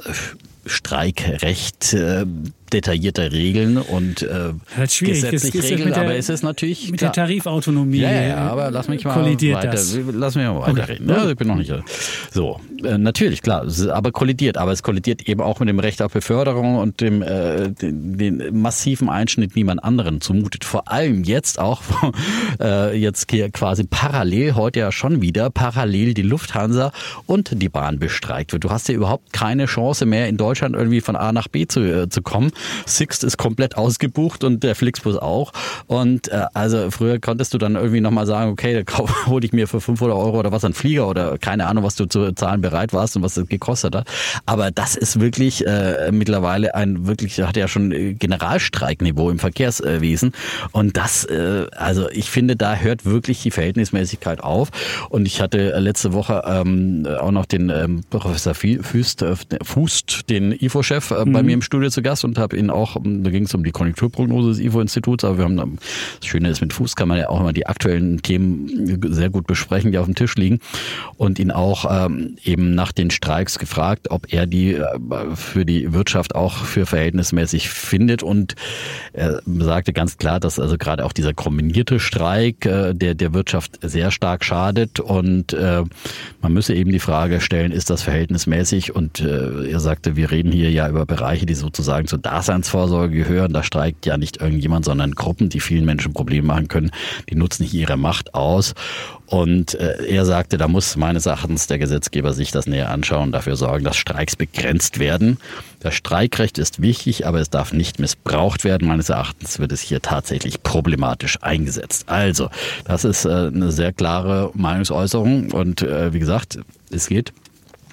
Streikrecht äh, detaillierter Regeln und äh, das ist schwierig. gesetzlich das, das regeln, der, aber es ist natürlich mit klar. der Tarifautonomie. Ja, ja, aber lass mich mal kollidiert weiter. Das. Lass mich mal weiterreden. Okay. Ja, ich bin noch nicht so. Äh, natürlich, klar, aber kollidiert, aber es kollidiert eben auch mit dem Recht auf Beförderung und dem äh, den, den massiven Einschnitt, wie man anderen zumutet. Vor allem jetzt auch äh, jetzt hier quasi parallel heute ja schon wieder parallel die Lufthansa und die Bahn bestreikt wird. Du hast ja überhaupt keine Chance mehr in Deutschland irgendwie von A nach B zu äh, zu kommen. Sixt ist komplett ausgebucht und der Flixbus auch. Und äh, also früher konntest du dann irgendwie nochmal sagen, okay, da hole ich mir für fünfhundert Euro oder was einen Flieger oder keine Ahnung, was du zu zahlen bereit warst und was das gekostet hat. Aber das ist wirklich äh, mittlerweile ein wirklich, hat ja schon Generalstreikniveau im Verkehrswesen. Und das, äh, also ich finde, da hört wirklich die Verhältnismäßigkeit auf. Und ich hatte letzte Woche ähm, auch noch den ähm, Professor Fußt, äh, Fußt, den I F O-Chef äh, mhm. bei mir im Studio zu Gast und habe ihn auch, da ging es um die Konjunkturprognose des I F O-Instituts, aber wir haben, das Schöne ist, mit Fuß kann man ja auch immer die aktuellen Themen sehr gut besprechen, die auf dem Tisch liegen und ihn auch ähm, eben nach den Streiks gefragt, ob er die äh, für die Wirtschaft auch für verhältnismäßig findet und er sagte ganz klar, dass also gerade auch dieser kombinierte Streik äh, der der Wirtschaft sehr stark schadet und äh, man müsse eben die Frage stellen, ist das verhältnismäßig und äh, er sagte, wir reden hier ja über Bereiche, die sozusagen zur Daseinsvorsorge gehören. Da streikt ja nicht irgendjemand, sondern Gruppen, die vielen Menschen Probleme machen können. Die nutzen nicht ihre Macht aus. Und äh, er sagte, da muss meines Erachtens der Gesetzgeber sich das näher anschauen und dafür sorgen, dass Streiks begrenzt werden. Das Streikrecht ist wichtig, aber es darf nicht missbraucht werden. Meines Erachtens wird es hier tatsächlich problematisch eingesetzt. Also, das ist äh, eine sehr klare Meinungsäußerung und äh, wie gesagt, es geht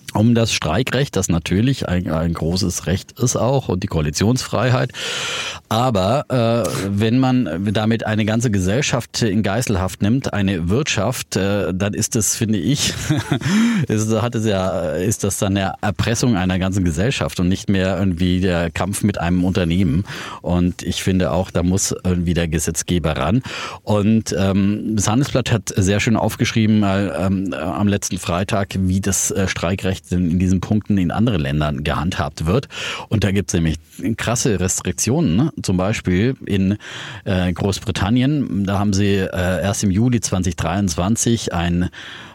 um das Streikrecht, das natürlich ein, ein großes Recht ist auch, und die Koalitionsfreiheit. Aber äh, wenn man damit eine ganze Gesellschaft in Geiselhaft nimmt, eine Wirtschaft, äh, dann ist das, finde ich, ist, hat es ja, ist das dann eine Erpressung einer ganzen Gesellschaft und nicht mehr irgendwie der Kampf mit einem Unternehmen. Und ich finde auch, da muss irgendwie der Gesetzgeber ran. Und ähm, das Handelsblatt hat sehr schön aufgeschrieben äh, ähm, am letzten Freitag, wie das äh, Streikrecht in diesen Punkten in anderen Ländern gehandhabt wird. Und da gibt es nämlich krasse Restriktionen. Ne? Zum Beispiel in äh, Großbritannien, da haben sie äh, erst im Juli zweitausenddreiundzwanzig ein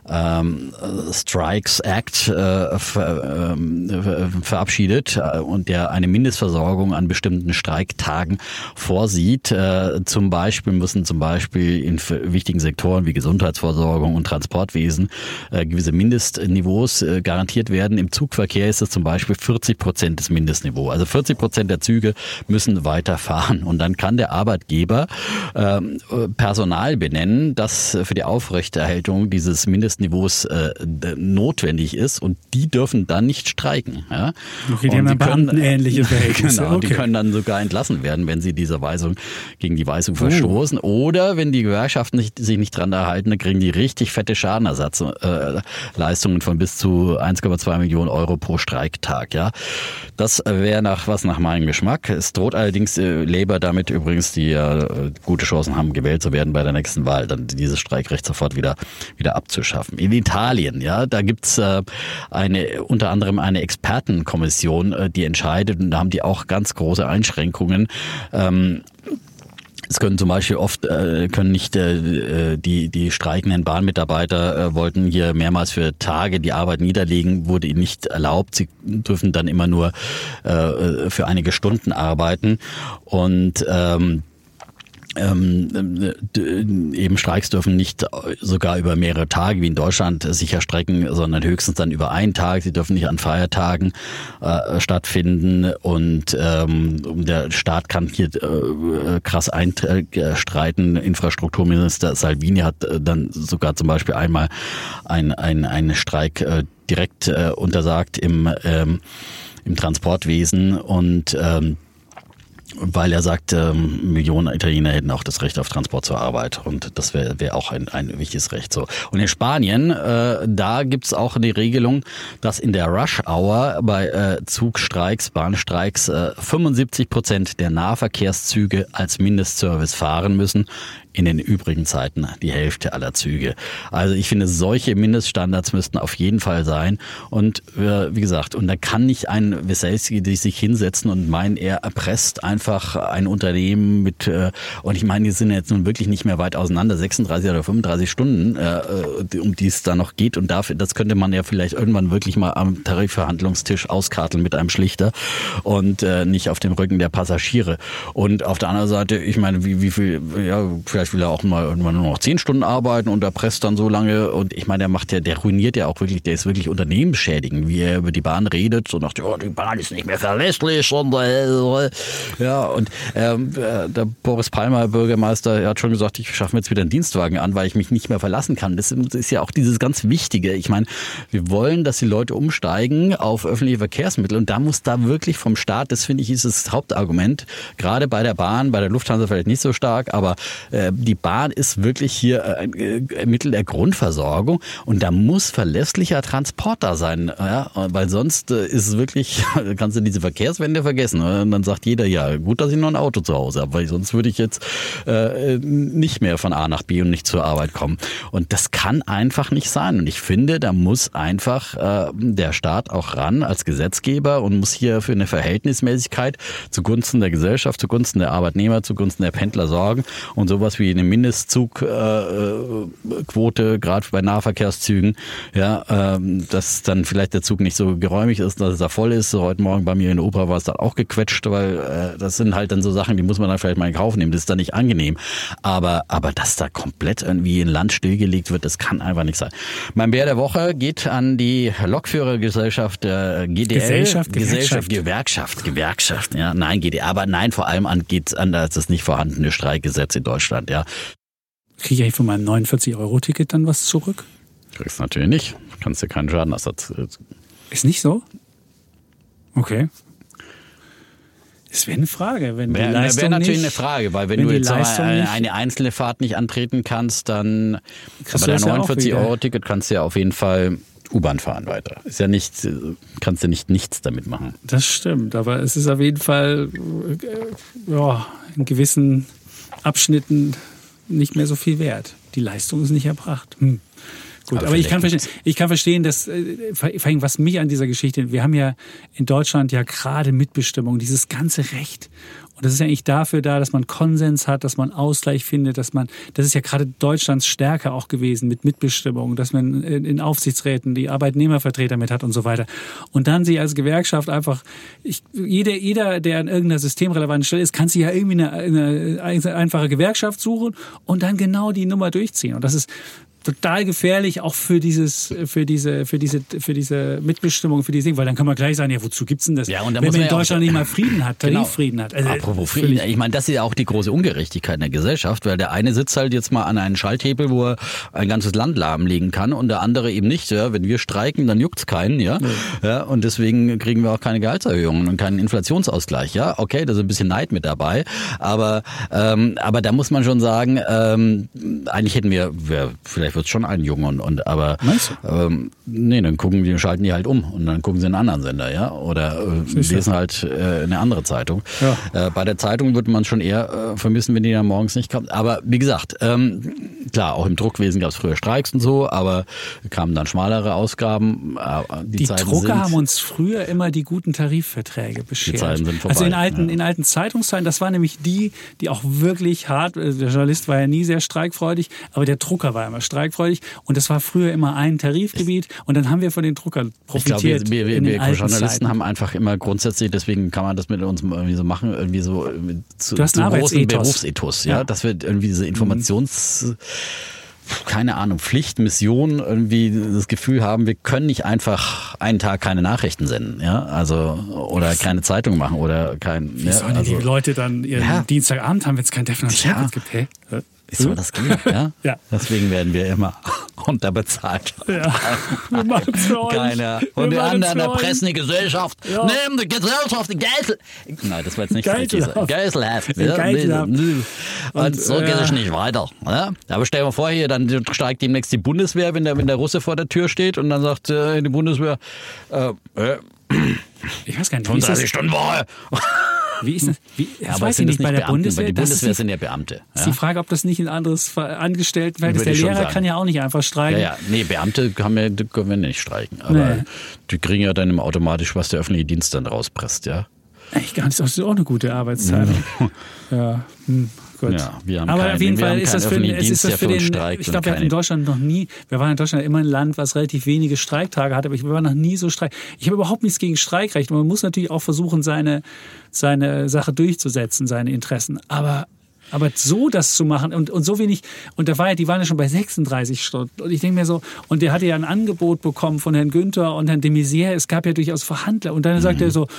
ähm, Strikes Act äh, ver, äh, verabschiedet äh, und der eine Mindestversorgung an bestimmten Streiktagen vorsieht. Äh, zum Beispiel müssen zum Beispiel in wichtigen Sektoren wie Gesundheitsversorgung und Transportwesen äh, gewisse Mindestniveaus äh, garantiert werden. Im Zugverkehr ist es zum Beispiel vierzig Prozent des Mindestniveaus. Also vierzig Prozent der Züge müssen weiterfahren. Und dann kann der Arbeitgeber äh, Personal benennen, das für die Aufrechterhaltung dieses Mindestniveaus äh, notwendig ist, und die dürfen dann nicht streiken. Ja? Okay, die und haben beamtenähnliche Verhältnisse. Genau, okay. Die können dann sogar entlassen werden, wenn sie dieser Weisung gegen die Weisung verstoßen. Uh. Oder wenn die Gewerkschaften nicht, sich nicht dran erhalten, dann kriegen die richtig fette Schadenersatzleistungen äh, von bis zu eins Komma zwei Millionen Euro pro Streiktag. Ja, das wäre nach was nach meinem Geschmack. Es droht allerdings äh, Labour damit übrigens, die ja äh, gute Chancen haben, gewählt zu werden bei der nächsten Wahl, dann dieses Streikrecht sofort wieder wieder abzuschaffen. In Italien, ja, da gibt's äh, eine unter anderem eine Expertenkommission, äh, die entscheidet, und da haben die auch ganz große Einschränkungen. Ähm, Es können zum Beispiel oft äh, können nicht äh, die die streikenden Bahnmitarbeiter äh, wollten hier mehrmals für Tage die Arbeit niederlegen, wurde ihnen nicht erlaubt. Sie dürfen dann immer nur äh, für einige Stunden arbeiten, und ähm, Ähm, eben Streiks dürfen nicht sogar über mehrere Tage wie in Deutschland sich erstrecken, sondern höchstens dann über einen Tag. Sie dürfen nicht an Feiertagen äh, stattfinden, und ähm, der Staat kann hier äh, krass einstreiten. Infrastrukturminister Salvini hat äh, dann sogar zum Beispiel einmal ein, ein, einen Streik äh, direkt äh, untersagt im, ähm, im Transportwesen, und ähm, weil er sagt, ähm, Millionen Italiener hätten auch das Recht auf Transport zur Arbeit, und das wäre wär auch ein, ein wichtiges Recht. So. Und in Spanien, äh, da gibt's auch die Regelung, dass in der Rush-Hour bei äh, Zugstreiks, Bahnstreiks äh, fünfundsiebzig Prozent der Nahverkehrszüge als Mindestservice fahren müssen. In den übrigen Zeiten die Hälfte aller Züge. Also ich finde, solche Mindeststandards müssten auf jeden Fall sein. Und äh, wie gesagt, und da kann nicht ein Weselski sich hinsetzen und meinen, er erpresst einfach ein Unternehmen mit, äh, und ich meine, die sind jetzt nun wirklich nicht mehr weit auseinander, sechsunddreißig oder fünfunddreißig Stunden, äh, um die es da noch geht. Und dafür, das könnte man ja vielleicht irgendwann wirklich mal am Tarifverhandlungstisch auskarteln mit einem Schlichter und äh, nicht auf dem Rücken der Passagiere. Und auf der anderen Seite, ich meine, wie, wie viel, ja, vielleicht will er auch mal irgendwann nur noch zehn Stunden arbeiten und erpresst dann so lange. Und ich meine, der macht ja, der ruiniert ja auch wirklich, der ist wirklich unternehmensschädigend, wie er über die Bahn redet, so nach dem, oh, die Bahn ist nicht mehr verlässlich. Und, äh, ja, und ähm, der Boris Palmer, Bürgermeister, er hat schon gesagt, ich schaffe mir jetzt wieder einen Dienstwagen an, weil ich mich nicht mehr verlassen kann. Das ist ja auch dieses ganz Wichtige. Ich meine, wir wollen, dass die Leute umsteigen auf öffentliche Verkehrsmittel, und da muss da wirklich vom Staat, das finde ich, ist das Hauptargument, gerade bei der Bahn, bei der Lufthansa vielleicht nicht so stark, aber äh, die Bahn ist wirklich hier ein äh, Mittel der Grundversorgung, und da muss verlässlicher Transport da sein, ja? Weil sonst äh, ist es wirklich, kannst du diese Verkehrswende vergessen. Und dann sagt jeder, ja gut, dass ich noch ein Auto zu Hause habe, weil sonst würde ich jetzt äh, nicht mehr von A nach B und nicht zur Arbeit kommen. Und das kann einfach nicht sein. Und ich finde, da muss einfach äh, der Staat auch ran als Gesetzgeber und muss hier für eine Verhältnismäßigkeit zugunsten der Gesellschaft, zugunsten der Arbeitnehmer, zugunsten der Pendler sorgen, und sowas wie eine Mindestzugquote, äh, gerade bei Nahverkehrszügen, ja, ähm, dass dann vielleicht der Zug nicht so geräumig ist, dass es da voll ist. So heute Morgen bei mir in der Oper war es dann auch gequetscht, weil äh, das sind halt dann so Sachen, die muss man dann vielleicht mal in Kauf nehmen. Das ist dann nicht angenehm. Aber, aber dass da komplett irgendwie ein Land stillgelegt wird, das kann einfach nicht sein. Mein Bär der Woche geht an die Lokführergesellschaft äh, G D L. Gesellschaft, Gesellschaft, Gewerkschaft, Gewerkschaft, ja, nein, G D L, aber nein, vor allem an geht's an das nicht vorhandene Streikgesetz in Deutschland, ja. Kriege ich eigentlich von meinem neunundvierzig Euro Ticket dann was zurück? Kriegst natürlich nicht. Kannst dir keinen Schadenersatz Ist nicht so? Okay. Das wäre eine Frage, wenn die Wäre Leistung wär natürlich nicht, eine Frage, weil wenn, wenn du die jetzt aber Leistung eine, nicht- eine einzelne Fahrt nicht antreten kannst, dann Kriegst bei du der das ja auch neunundvierzig wieder. Euro Ticket kannst du ja auf jeden Fall U-Bahn fahren weiter. Ist ja nicht, kannst du nicht nichts damit machen. Das stimmt, aber es ist auf jeden Fall äh, ja, in gewissen Abschnitten nicht mehr so viel wert. Die Leistung ist nicht erbracht. Hm. Gut, Aber aber, ich, kann vielleicht verstehen, ich kann verstehen, dass, äh, vor allem, was mich an dieser Geschichte, wir haben ja in Deutschland ja gerade Mitbestimmung, dieses ganze Recht. Und das ist ja eigentlich dafür da, dass man Konsens hat, dass man Ausgleich findet, dass man, das ist ja gerade Deutschlands Stärke auch gewesen mit Mitbestimmung, dass man in, in Aufsichtsräten die Arbeitnehmervertreter mit hat und so weiter. Und dann sie als Gewerkschaft einfach, ich, jeder, jeder, der an irgendeiner systemrelevanten Stelle ist, kann sich ja irgendwie eine, eine, eine einfache Gewerkschaft suchen und dann genau die Nummer durchziehen. Und das ist total gefährlich auch für dieses, für diese, für diese, für diese Mitbestimmung, für diese Dinge, weil dann kann man gleich sagen, ja, wozu gibt's denn das? Ja, und da wenn muss man man in ja auch- Deutschland nicht mal Frieden hat, Genau. Tariffrieden hat. Also, Apropos Frieden, ich meine, das ist ja auch die große Ungerechtigkeit in der Gesellschaft, weil der eine sitzt halt jetzt mal an einen Schalthebel, wo er ein ganzes Land lahmlegen kann und der andere eben nicht. Ja? Wenn wir streiken, dann juckt's keinen, ja? Ja. Und deswegen kriegen wir auch keine Gehaltserhöhungen und keinen Inflationsausgleich. Ja, okay, da ist ein bisschen Neid mit dabei, aber ähm, aber da muss man schon sagen, ähm, eigentlich hätten wir, wir vielleicht wird's schon einen Jungen und, und aber Meinst ähm, nee, dann gucken die, schalten die halt um und dann gucken sie einen anderen Sender, ja, oder äh, lesen halt äh, eine andere Zeitung. Ja. Äh, bei der Zeitung würde man schon eher äh, vermissen, wenn die dann morgens nicht kommt. Aber wie gesagt, ähm, klar, auch im Druckwesen gab es früher Streiks und so, aber kamen dann schmalere Ausgaben. Äh, die Die Zeiten Drucker sind, haben uns früher immer die guten Tarifverträge beschert. Die Zeiten sind vorbei, also in alten, ja. in alten Zeitungszeiten, das waren nämlich die, die auch wirklich hart, der Journalist war ja nie sehr streikfreudig, aber der Drucker war immer streikfreudig und das war früher immer ein Tarifgebiet und dann haben wir von den Druckern Ich glaube, profitiert. wir, wir, in wir den alten Journalisten Zeiten. haben einfach immer grundsätzlich, deswegen kann man das mit uns irgendwie so machen, irgendwie so äh, zu, Du hast zu einen großen Arbeitsethos. Berufsethos, ja, Ja. dass wir irgendwie diese Informations, keine Ahnung, Pflicht, Mission, irgendwie das Gefühl haben, wir können nicht einfach einen Tag keine Nachrichten senden, ja, also oder keine Zeitung machen oder kein. Wie Ja, sollen also, die Leute dann ihren Ja. Dienstagabend haben, wenn es kein Definite Ja. Champions gibt? Hä? wie soll das gehen? Ja? Ja. Deswegen werden wir immer unterbezahlt. Ja, wir machen es für euch. Keiner. Wir Und die machen's anderen für euch. erpressen die Gesellschaft. Ja. Nehmen die Gesellschaft, die Geisel. Nein, das war jetzt nicht Geiselhaft. Geiselhaft. Geiselhaft. Und, Und, so geht äh, es nicht weiter. Ja? Aber stell dir mal vor, hier, dann steigt demnächst die Bundeswehr, wenn der, wenn der Russe vor der Tür steht und dann sagt äh, die Bundeswehr, äh, äh, Ich weiß gar nicht, wie ist das? fünfunddreißig Stunden Woche. Wie ist das? Wie, das Aber weiß sind ich das nicht bei nicht der Beamten? Bundeswehr. Weil die Das ist Bundeswehr die- sind ja Beamte. ist Ja? die Frage, ob das nicht ein anderes Ver- Angestelltenverhältnis Würde Der ich schon Lehrer sagen. kann ja auch nicht einfach streiken. Ja, ja, nee, Beamte haben ja, die können wir nicht streiken. Aber Nee. die kriegen ja dann immer automatisch, was der öffentliche Dienst dann rauspresst, ja. Echt gar nicht. Das ist auch eine gute Arbeitszeit. ja, hm, gut. Ja, wir haben Aber keinen- auf jeden wir Fall haben ist keinen das für, öffentlichen es ist Dienst, das der für für uns den. streikt Ich und glaube, wir hatten keine- in Deutschland noch nie. Wir waren in Deutschland immer ein Land, was relativ wenige Streiktage hatte, aber ich, wir waren noch nie so streik. Ich habe überhaupt nichts gegen Streikrecht. Und man muss natürlich auch versuchen, seine seine Sache durchzusetzen, seine Interessen. Aber Aber so das zu machen und, und so wenig, und da war ja, die waren ja schon bei sechsunddreißig Stunden. Und ich denke mir so, und der hatte ja ein Angebot bekommen von Herrn Günther und Herrn de Maizière, es gab ja durchaus Verhandler. Und dann sagt Mhm. er so,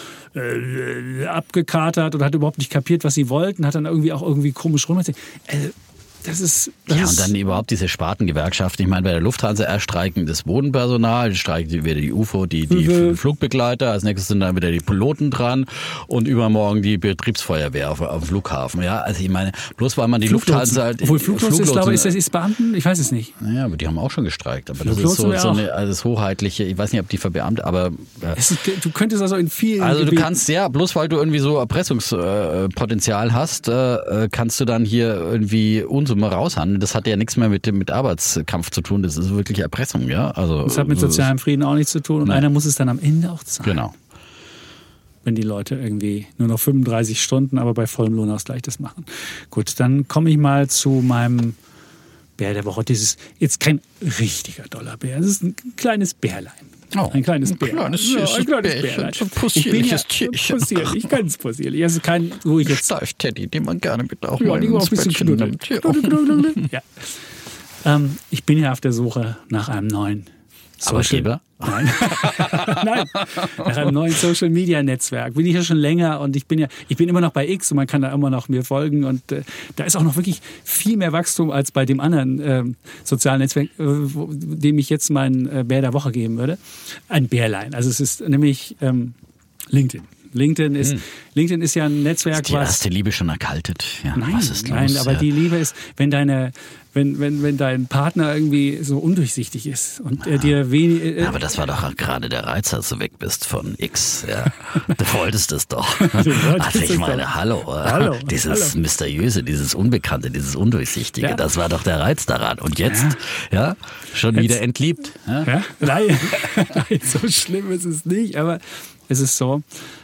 äh, abgekatert und hat überhaupt nicht kapiert, was sie wollten, hat dann irgendwie auch irgendwie komisch rum. Also, das ist, das Ja, ist und dann überhaupt diese Spartengewerkschaften. Ich meine, bei der Lufthansa erst streiken das Bodenpersonal, streiken wieder die U F O, die, die Mhm. Flugbegleiter, als nächstes sind dann wieder die Piloten dran und übermorgen die Betriebsfeuerwehr auf, auf dem Flughafen. Ja, also ich meine, bloß weil man die Fluglotsen. Lufthansa halt... Obwohl Fluglotsen ist, glaube ich, ist das Fluglotsen- ist Beamten? Ich weiß es nicht. Ja, aber die haben auch schon gestreikt. Aber das ist Fluglotsen so, wäre so auch. eine, also das hoheitliche, ich weiß nicht, ob die verbeamtet, aber... Äh, Es ist, du könntest also in vielen Also du Gebieten- kannst, ja, bloß weil du irgendwie so Erpressungspotenzial hast, äh, kannst du dann hier irgendwie Unsumme raushandeln. Das hat ja nichts mehr mit dem mit Arbeitskampf zu tun. Das ist wirklich Erpressung, ja. Also Das hat mit so- sozialem Frieden auch nichts zu tun und Nein. einer muss es dann am Ende auch zahlen. Genau. Wenn die Leute irgendwie nur noch fünfunddreißig Stunden, aber bei vollem Lohnausgleich das machen. Gut, dann komme ich mal zu meinem Bär der Woche. Dieses jetzt kein richtiger Dollarbär, es ist ein kleines Bärlein. Oh, ein kleines ein Bär. kleines, ja, süßes ein kleines Bärchen, Bärlein. so ein Ich bin ja possierliches Tierchen. possierlich, ganz possierlich. Also kein, wo ich jetzt Steifteddy, den man gerne mit auch ja, mal die auch ins ein bisschen Bettchen knuddeln. nimmt. Ja. Knuddel, knuddel, knuddel. Ja. Ähm, ich bin ja auf der Suche nach einem neuen Arbeitgeber? Nein. Nein. Nach einem neuen Social-Media-Netzwerk bin ich ja schon länger und ich bin ja, ich bin immer noch bei X und man kann da immer noch mir folgen und äh, da ist auch noch wirklich viel mehr Wachstum als bei dem anderen äh, sozialen Netzwerk, äh, wo, dem ich jetzt meinen äh, Bär der Woche geben würde. Ein Bärlein. Also es ist nämlich ähm, LinkedIn. LinkedIn ist, hm. LinkedIn ist ja ein Netzwerk, ist die was... erste Liebe schon erkaltet? Ja, nein, was ist los? nein, aber ja. die Liebe ist, wenn deine, wenn, wenn, wenn dein Partner irgendwie so undurchsichtig ist und er dir wenig... Äh, ja, aber das war doch gerade der Reiz, als du weg bist von X. Ja. Du wolltest es doch. Also ich meine, doch. hallo. hallo. Dieses hallo. Mysteriöse, dieses Unbekannte, dieses Undurchsichtige, ja. das war doch der Reiz daran. Und jetzt, ja, ja schon jetzt, wieder entliebt. Ja? Ja? Nein. Nein, so schlimm ist es nicht, aber es ist so...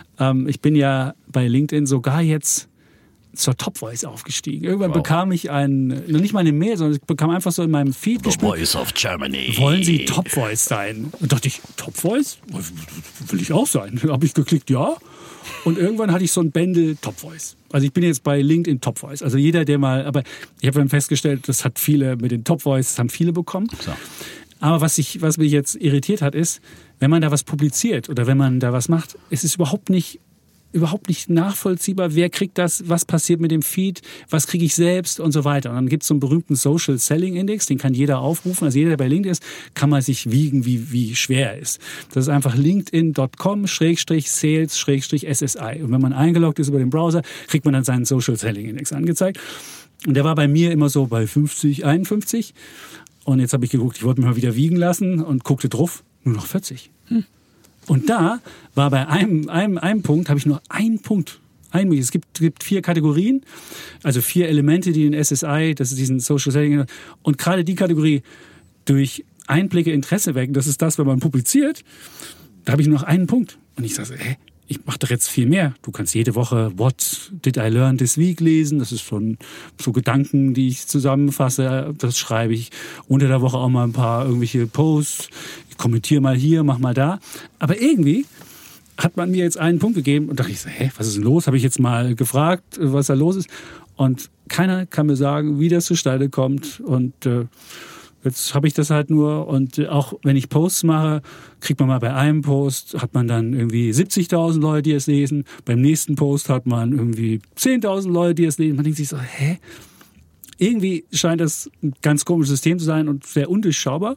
Ich bin ja bei LinkedIn sogar jetzt zur Top Voice aufgestiegen. Irgendwann wow. bekam ich ein, noch nicht mal eine Mail, sondern ich bekam einfach so in meinem Feed The Voice of Germany. Wollen Sie Top Voice sein? Und dachte ich, Top Voice? Will ich auch sein. Da habe ich geklickt, ja. Und irgendwann hatte ich so ein Bändel Top Voice. Also ich bin jetzt bei LinkedIn Top Voice. Also jeder, der mal, aber ich habe dann festgestellt, das hat viele mit den Top Voice, das haben viele bekommen. So. Aber was, ich, was mich jetzt irritiert hat, ist, wenn man da was publiziert oder wenn man da was macht, es ist überhaupt nicht, überhaupt nicht nachvollziehbar, wer kriegt das, was passiert mit dem Feed, was kriege ich selbst und so weiter. Und dann gibt es so einen berühmten Social Selling Index, den kann jeder aufrufen. Also jeder, der bei LinkedIn ist, kann mal sich wiegen, wie, wie schwer er ist. Das ist einfach linkedin dot com Schrägstrich sales Schrägstrich S S I. Und wenn man eingeloggt ist über den Browser, kriegt man dann seinen Social Selling Index angezeigt. Und der war bei mir immer so bei fünfzig, einundfünfzig. Und jetzt habe ich geguckt, ich wollte mich mal wieder wiegen lassen und guckte drauf, nur noch vierzig. Hm. Und da war bei einem, einem, einem Punkt, habe ich nur einen Punkt. Ein, es gibt, gibt vier Kategorien, also vier Elemente, die den S S I, das ist diesen Social Selling, und gerade die Kategorie durch Einblicke, Interesse wecken, das ist das, wenn man publiziert, da habe ich nur noch einen Punkt. Und ich sage, hä? Ich mache doch jetzt viel mehr. Du kannst jede Woche What did I learn this week lesen. Das ist schon so Gedanken, die ich zusammenfasse. Das schreibe ich unter der Woche auch mal ein paar irgendwelche Posts. Ich kommentiere mal hier, mach mal da. Aber irgendwie hat man mir jetzt einen Punkt gegeben und dachte ich so, hä, was ist denn los? Habe ich jetzt mal gefragt, was da los ist. Und keiner kann mir sagen, wie das zustande kommt. Und äh, jetzt habe ich das halt nur und auch wenn ich Posts mache, kriegt man mal bei einem Post, hat man dann irgendwie siebzigtausend Leute, die es lesen. Beim nächsten Post hat man irgendwie zehntausend Leute, die es lesen. Man denkt sich so, hä? Irgendwie scheint das ein ganz komisches System zu sein und sehr undurchschaubar.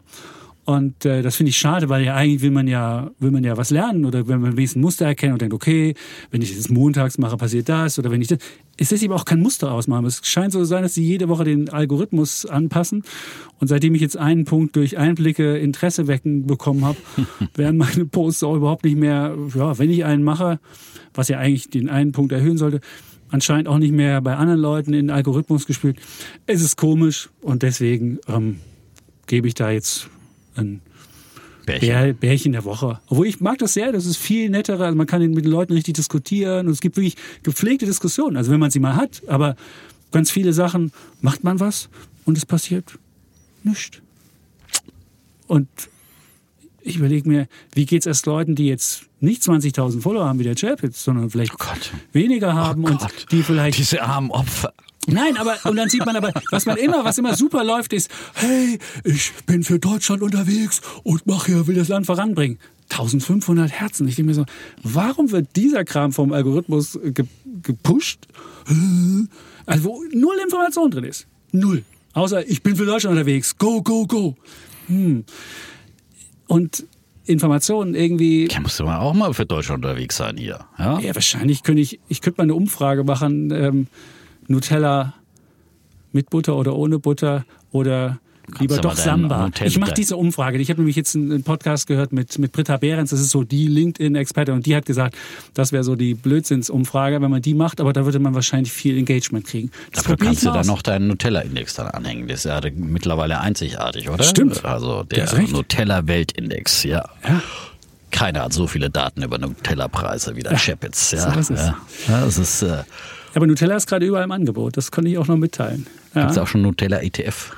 Und äh, das finde ich schade, weil ja eigentlich will man ja will man ja was lernen oder wenn man wenigstens ein Muster erkennt und denkt, okay, wenn ich das montags mache, passiert das oder wenn ich das. Es ist eben auch kein Muster ausmachen. Es scheint so zu sein, dass sie jede Woche den Algorithmus anpassen. Und seitdem ich jetzt einen Punkt durch Einblicke Interesse wecken bekommen habe, werden meine Posts auch überhaupt nicht mehr, ja, wenn ich einen mache, was ja eigentlich den einen Punkt erhöhen sollte, anscheinend auch nicht mehr bei anderen Leuten in den Algorithmus gespielt. Es ist komisch und deswegen ähm, gebe ich da jetzt ein Bärchen. Bär, Bärchen der Woche. Obwohl ich mag das sehr, das ist viel netterer, also man kann mit den Leuten richtig diskutieren und es gibt wirklich gepflegte Diskussionen, also wenn man sie mal hat, aber ganz viele Sachen macht man was und es passiert nichts. Und ich überlege mir, wie geht es erst Leuten, die jetzt nicht zwanzigtausend Follower haben wie der Chapitz, sondern vielleicht oh weniger haben oh und die vielleicht... Diese armen Opfer. Nein, aber und dann sieht man aber, was man immer, was immer super läuft, ist, hey, ich bin für Deutschland unterwegs und mache hier, will das Land voranbringen. eintausendfünfhundert Herzen. Ich denke mir so, warum wird dieser Kram vom Algorithmus ge- gepusht? Also wo null Information drin ist. Null. Außer, ich bin für Deutschland unterwegs. Go, go, go. Hm. Und Informationen irgendwie... Ja, musst du mal auch mal für Deutschland unterwegs sein hier. Ja, ja wahrscheinlich könnte ich, ich könnte mal eine Umfrage machen, ähm, Nutella mit Butter oder ohne Butter oder lieber doch Samba. Ich mache diese Umfrage. Ich habe nämlich jetzt einen Podcast gehört mit, mit Britta Behrens. Das ist so die LinkedIn-Expertin und die hat gesagt, das wäre so die Blödsinnsumfrage, wenn man die macht, aber da würde man wahrscheinlich viel Engagement kriegen. Das Dafür kannst du dann noch deinen Nutella-Index dann anhängen. Das ist ja mittlerweile einzigartig, oder? Stimmt. Also der Nutella-Weltindex, ja. ja. Keiner hat so viele Daten über Nutella-Preise wie der ja. Chapitz. Ja. So ist es. Ja. Ja, das ist... Äh, aber Nutella ist gerade überall im Angebot. Das konnte ich auch noch mitteilen. Ja. Gibt es auch schon Nutella-E T F?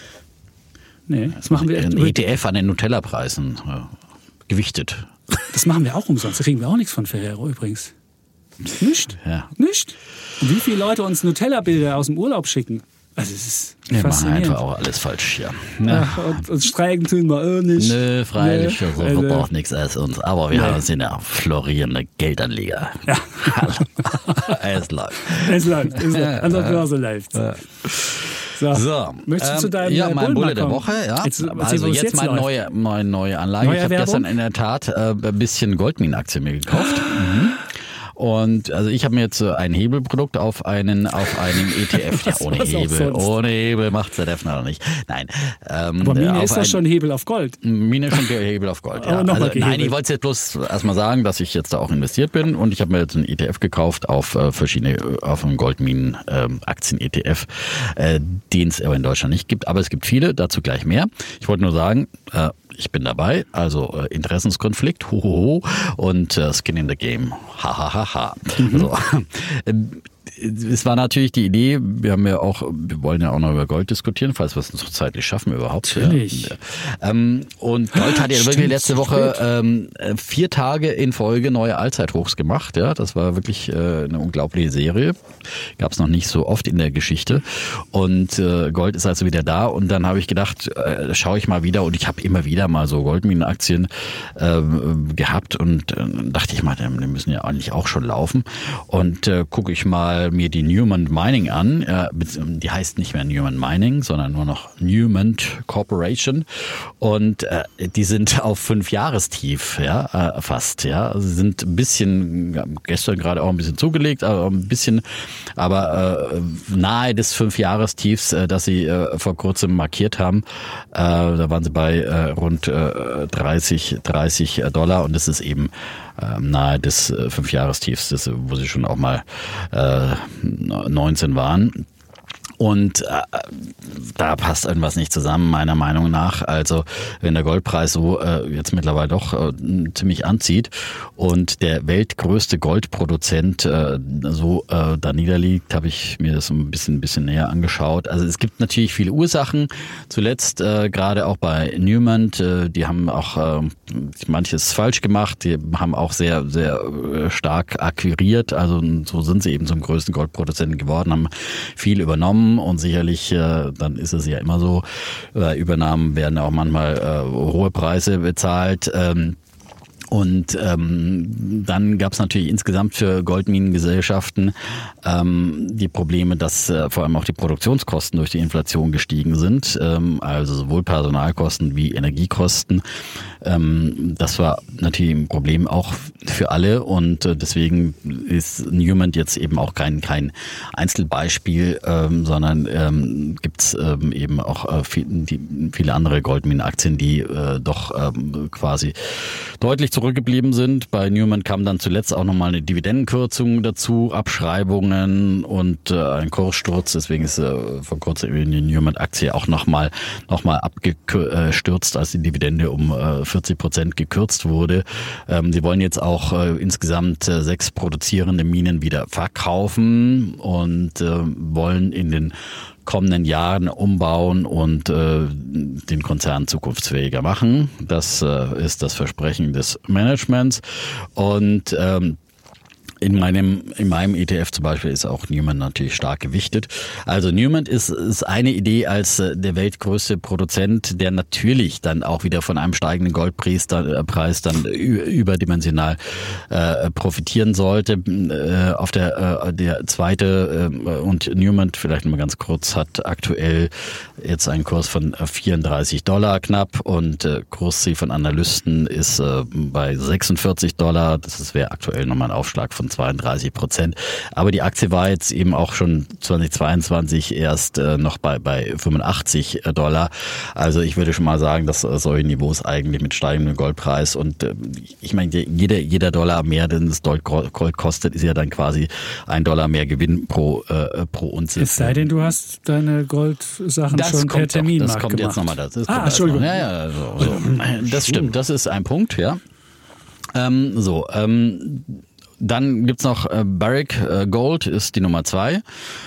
Nee, das machen wir... Ein E T F an den Nutella-Preisen. Ja, gewichtet. Das machen wir auch umsonst. Da kriegen wir auch nichts von Ferrero übrigens. Nicht. Ja. Nicht. Und wie viele Leute uns Nutella-Bilder aus dem Urlaub schicken. Also es ist Wir machen faszinierend. einfach auch alles falsch hier. Ja, und, und streiken tun wir auch nicht. Nö, freilich, Nee, also also- wird auch nichts als uns. Aber wir Nee. haben sind ja florierende Geldanleger. Ja. Es läuft. Es läuft, es läuft. An der Börse läuft. So. So, Möchtest du ähm, zu deinem ja, äh, mein Bulle Bullenmarkt der kommen? Woche, ja. Jetzt, erzähl, also wo es jetzt, jetzt meine läuft. neue, meine neue Anlage. Neue ich habe Werbung? gestern in der Tat äh, ein bisschen Goldminenaktien mir gekauft. Mhm. Und also ich habe mir jetzt äh, ein Hebelprodukt auf einen auf einen E T F. Ja, Was- ohne was auch Hebel. sonst. Ohne Hebel macht's der Defner noch nicht. Nein. Ähm, Aber Mine auf ist ein- das schon Hebel auf Gold. Mine schon Hebel auf Gold, ja. Aber noch mal Also, nein, gehebelt. ich wollte jetzt bloß erstmal sagen, dass ich jetzt da auch investiert bin und ich habe mir jetzt einen E T F gekauft auf äh, verschiedene, äh, auf einen Goldminen ähm, Aktien-E T F, äh, den es aber in Deutschland nicht gibt, aber es gibt viele, dazu gleich mehr. Ich wollte nur sagen, äh, ich bin dabei, also äh, Interessenskonflikt, hohoho, und äh, Skin in the Game, hahaha. Mhm. So. Ähm, Es war natürlich die Idee, wir haben ja auch, wir wollen ja auch noch über Gold diskutieren, falls wir es noch zeitlich schaffen überhaupt. Natürlich. Ja. Ähm, und Gold hat ja Stimmt, wirklich letzte so Woche spät. ähm, vier Tage in Folge neue Allzeithochs gemacht. Ja, das war wirklich äh, eine unglaubliche Serie. Gab es noch nicht so oft in der Geschichte. Und äh, Gold ist also wieder da. Und dann habe ich gedacht, äh, schaue ich mal wieder. Und ich habe immer wieder mal so Goldminenaktien äh, gehabt. Und äh, dachte ich mal, die müssen ja eigentlich auch schon laufen. Und äh, gucke ich mal mir die Newmont Mining an. Äh, die heißt nicht mehr Newmont Mining, sondern nur noch Newmont Corporation. Und äh, die sind auf fünf Jahrestief, ja, äh, fast, ja. Also sie sind ein bisschen, gestern gerade auch ein bisschen zugelegt, aber ein bisschen, aber äh, nahe des fünf Jahrestiefs, äh, das sie äh, vor kurzem markiert haben. Äh, da waren sie bei äh, rund äh, dreißig Dollar und das ist eben äh, nahe des äh, fünf Jahrestiefs, das, wo sie schon auch mal äh, neunzehn waren. Und äh, da passt irgendwas nicht zusammen, meiner Meinung nach. Also wenn der Goldpreis so äh, jetzt mittlerweile doch äh, ziemlich anzieht und der weltgrößte Goldproduzent äh, so äh, da niederliegt, habe ich mir das ein bisschen, ein bisschen näher angeschaut. Also es gibt natürlich viele Ursachen. Zuletzt äh, gerade auch bei Newmont, äh, die haben auch äh, manches falsch gemacht. Die haben auch sehr, sehr äh, stark akquiriert. Also so sind sie eben zum größten Goldproduzenten geworden, haben viel übernommen. Und sicherlich, äh, dann ist es ja immer so, bei Übernahmen werden auch manchmal äh, hohe Preise bezahlt. Ähm, Und ähm, dann gab es natürlich insgesamt für Goldminengesellschaften ähm, die Probleme, dass äh, vor allem auch die Produktionskosten durch die Inflation gestiegen sind, ähm, also sowohl Personalkosten wie Energiekosten. Ähm, das war natürlich ein Problem auch für alle und äh, deswegen ist Newmont jetzt eben auch kein kein Einzelbeispiel, ähm, sondern ähm, gibt es ähm, eben auch äh, viel, die, viele andere Goldminenaktien, die äh, doch ähm, quasi deutlich zurückgeblieben sind. Bei Newmont kam dann zuletzt auch nochmal eine Dividendenkürzung dazu, Abschreibungen und äh, ein Kurssturz. Deswegen ist äh, vor kurzem die Newmont-Aktie auch nochmal noch mal abgestürzt, als die Dividende um äh, vierzig Prozent gekürzt wurde. Ähm, sie wollen jetzt auch äh, insgesamt äh, sechs produzierende Minen wieder verkaufen und äh, wollen in den kommenden Jahren umbauen und äh, den Konzern zukunftsfähiger machen. Das äh, ist das Versprechen des Managements. Und ähm, In meinem, in meinem E T F zum Beispiel ist auch Newmont natürlich stark gewichtet. Also Newmont ist, ist eine Idee als der weltgrößte Produzent, der natürlich dann auch wieder von einem steigenden Goldpreis dann, Preis dann überdimensional äh, profitieren sollte. Äh, auf der, äh, der zweite äh, und Newmont, vielleicht nochmal ganz kurz, hat aktuell jetzt einen Kurs von vierunddreißig Dollar knapp und äh, Kursziel von Analysten ist äh, bei sechsundvierzig Dollar. Das wäre aktuell nochmal ein Aufschlag von zweiunddreißig Prozent. Aber die Aktie war jetzt eben auch schon zweitausendzweiundzwanzig erst äh, noch bei, bei fünfundachtzig Dollar. Also ich würde schon mal sagen, dass äh, solche Niveaus eigentlich mit steigendem Goldpreis und äh, ich meine, jeder, jeder Dollar mehr, den das Gold kostet, ist ja dann quasi ein Dollar mehr Gewinn pro, äh, pro Unze. Es sei denn, du hast deine Goldsachen das schon per Termin Das kommt gemacht. jetzt nochmal. Das, das ah, Entschuldigung. Ja, ja, so, so. Das stimmt, das ist ein Punkt, ja. Ähm, so, ähm, dann gibt's noch äh, Barrick äh, Gold, ist die Nummer zwei.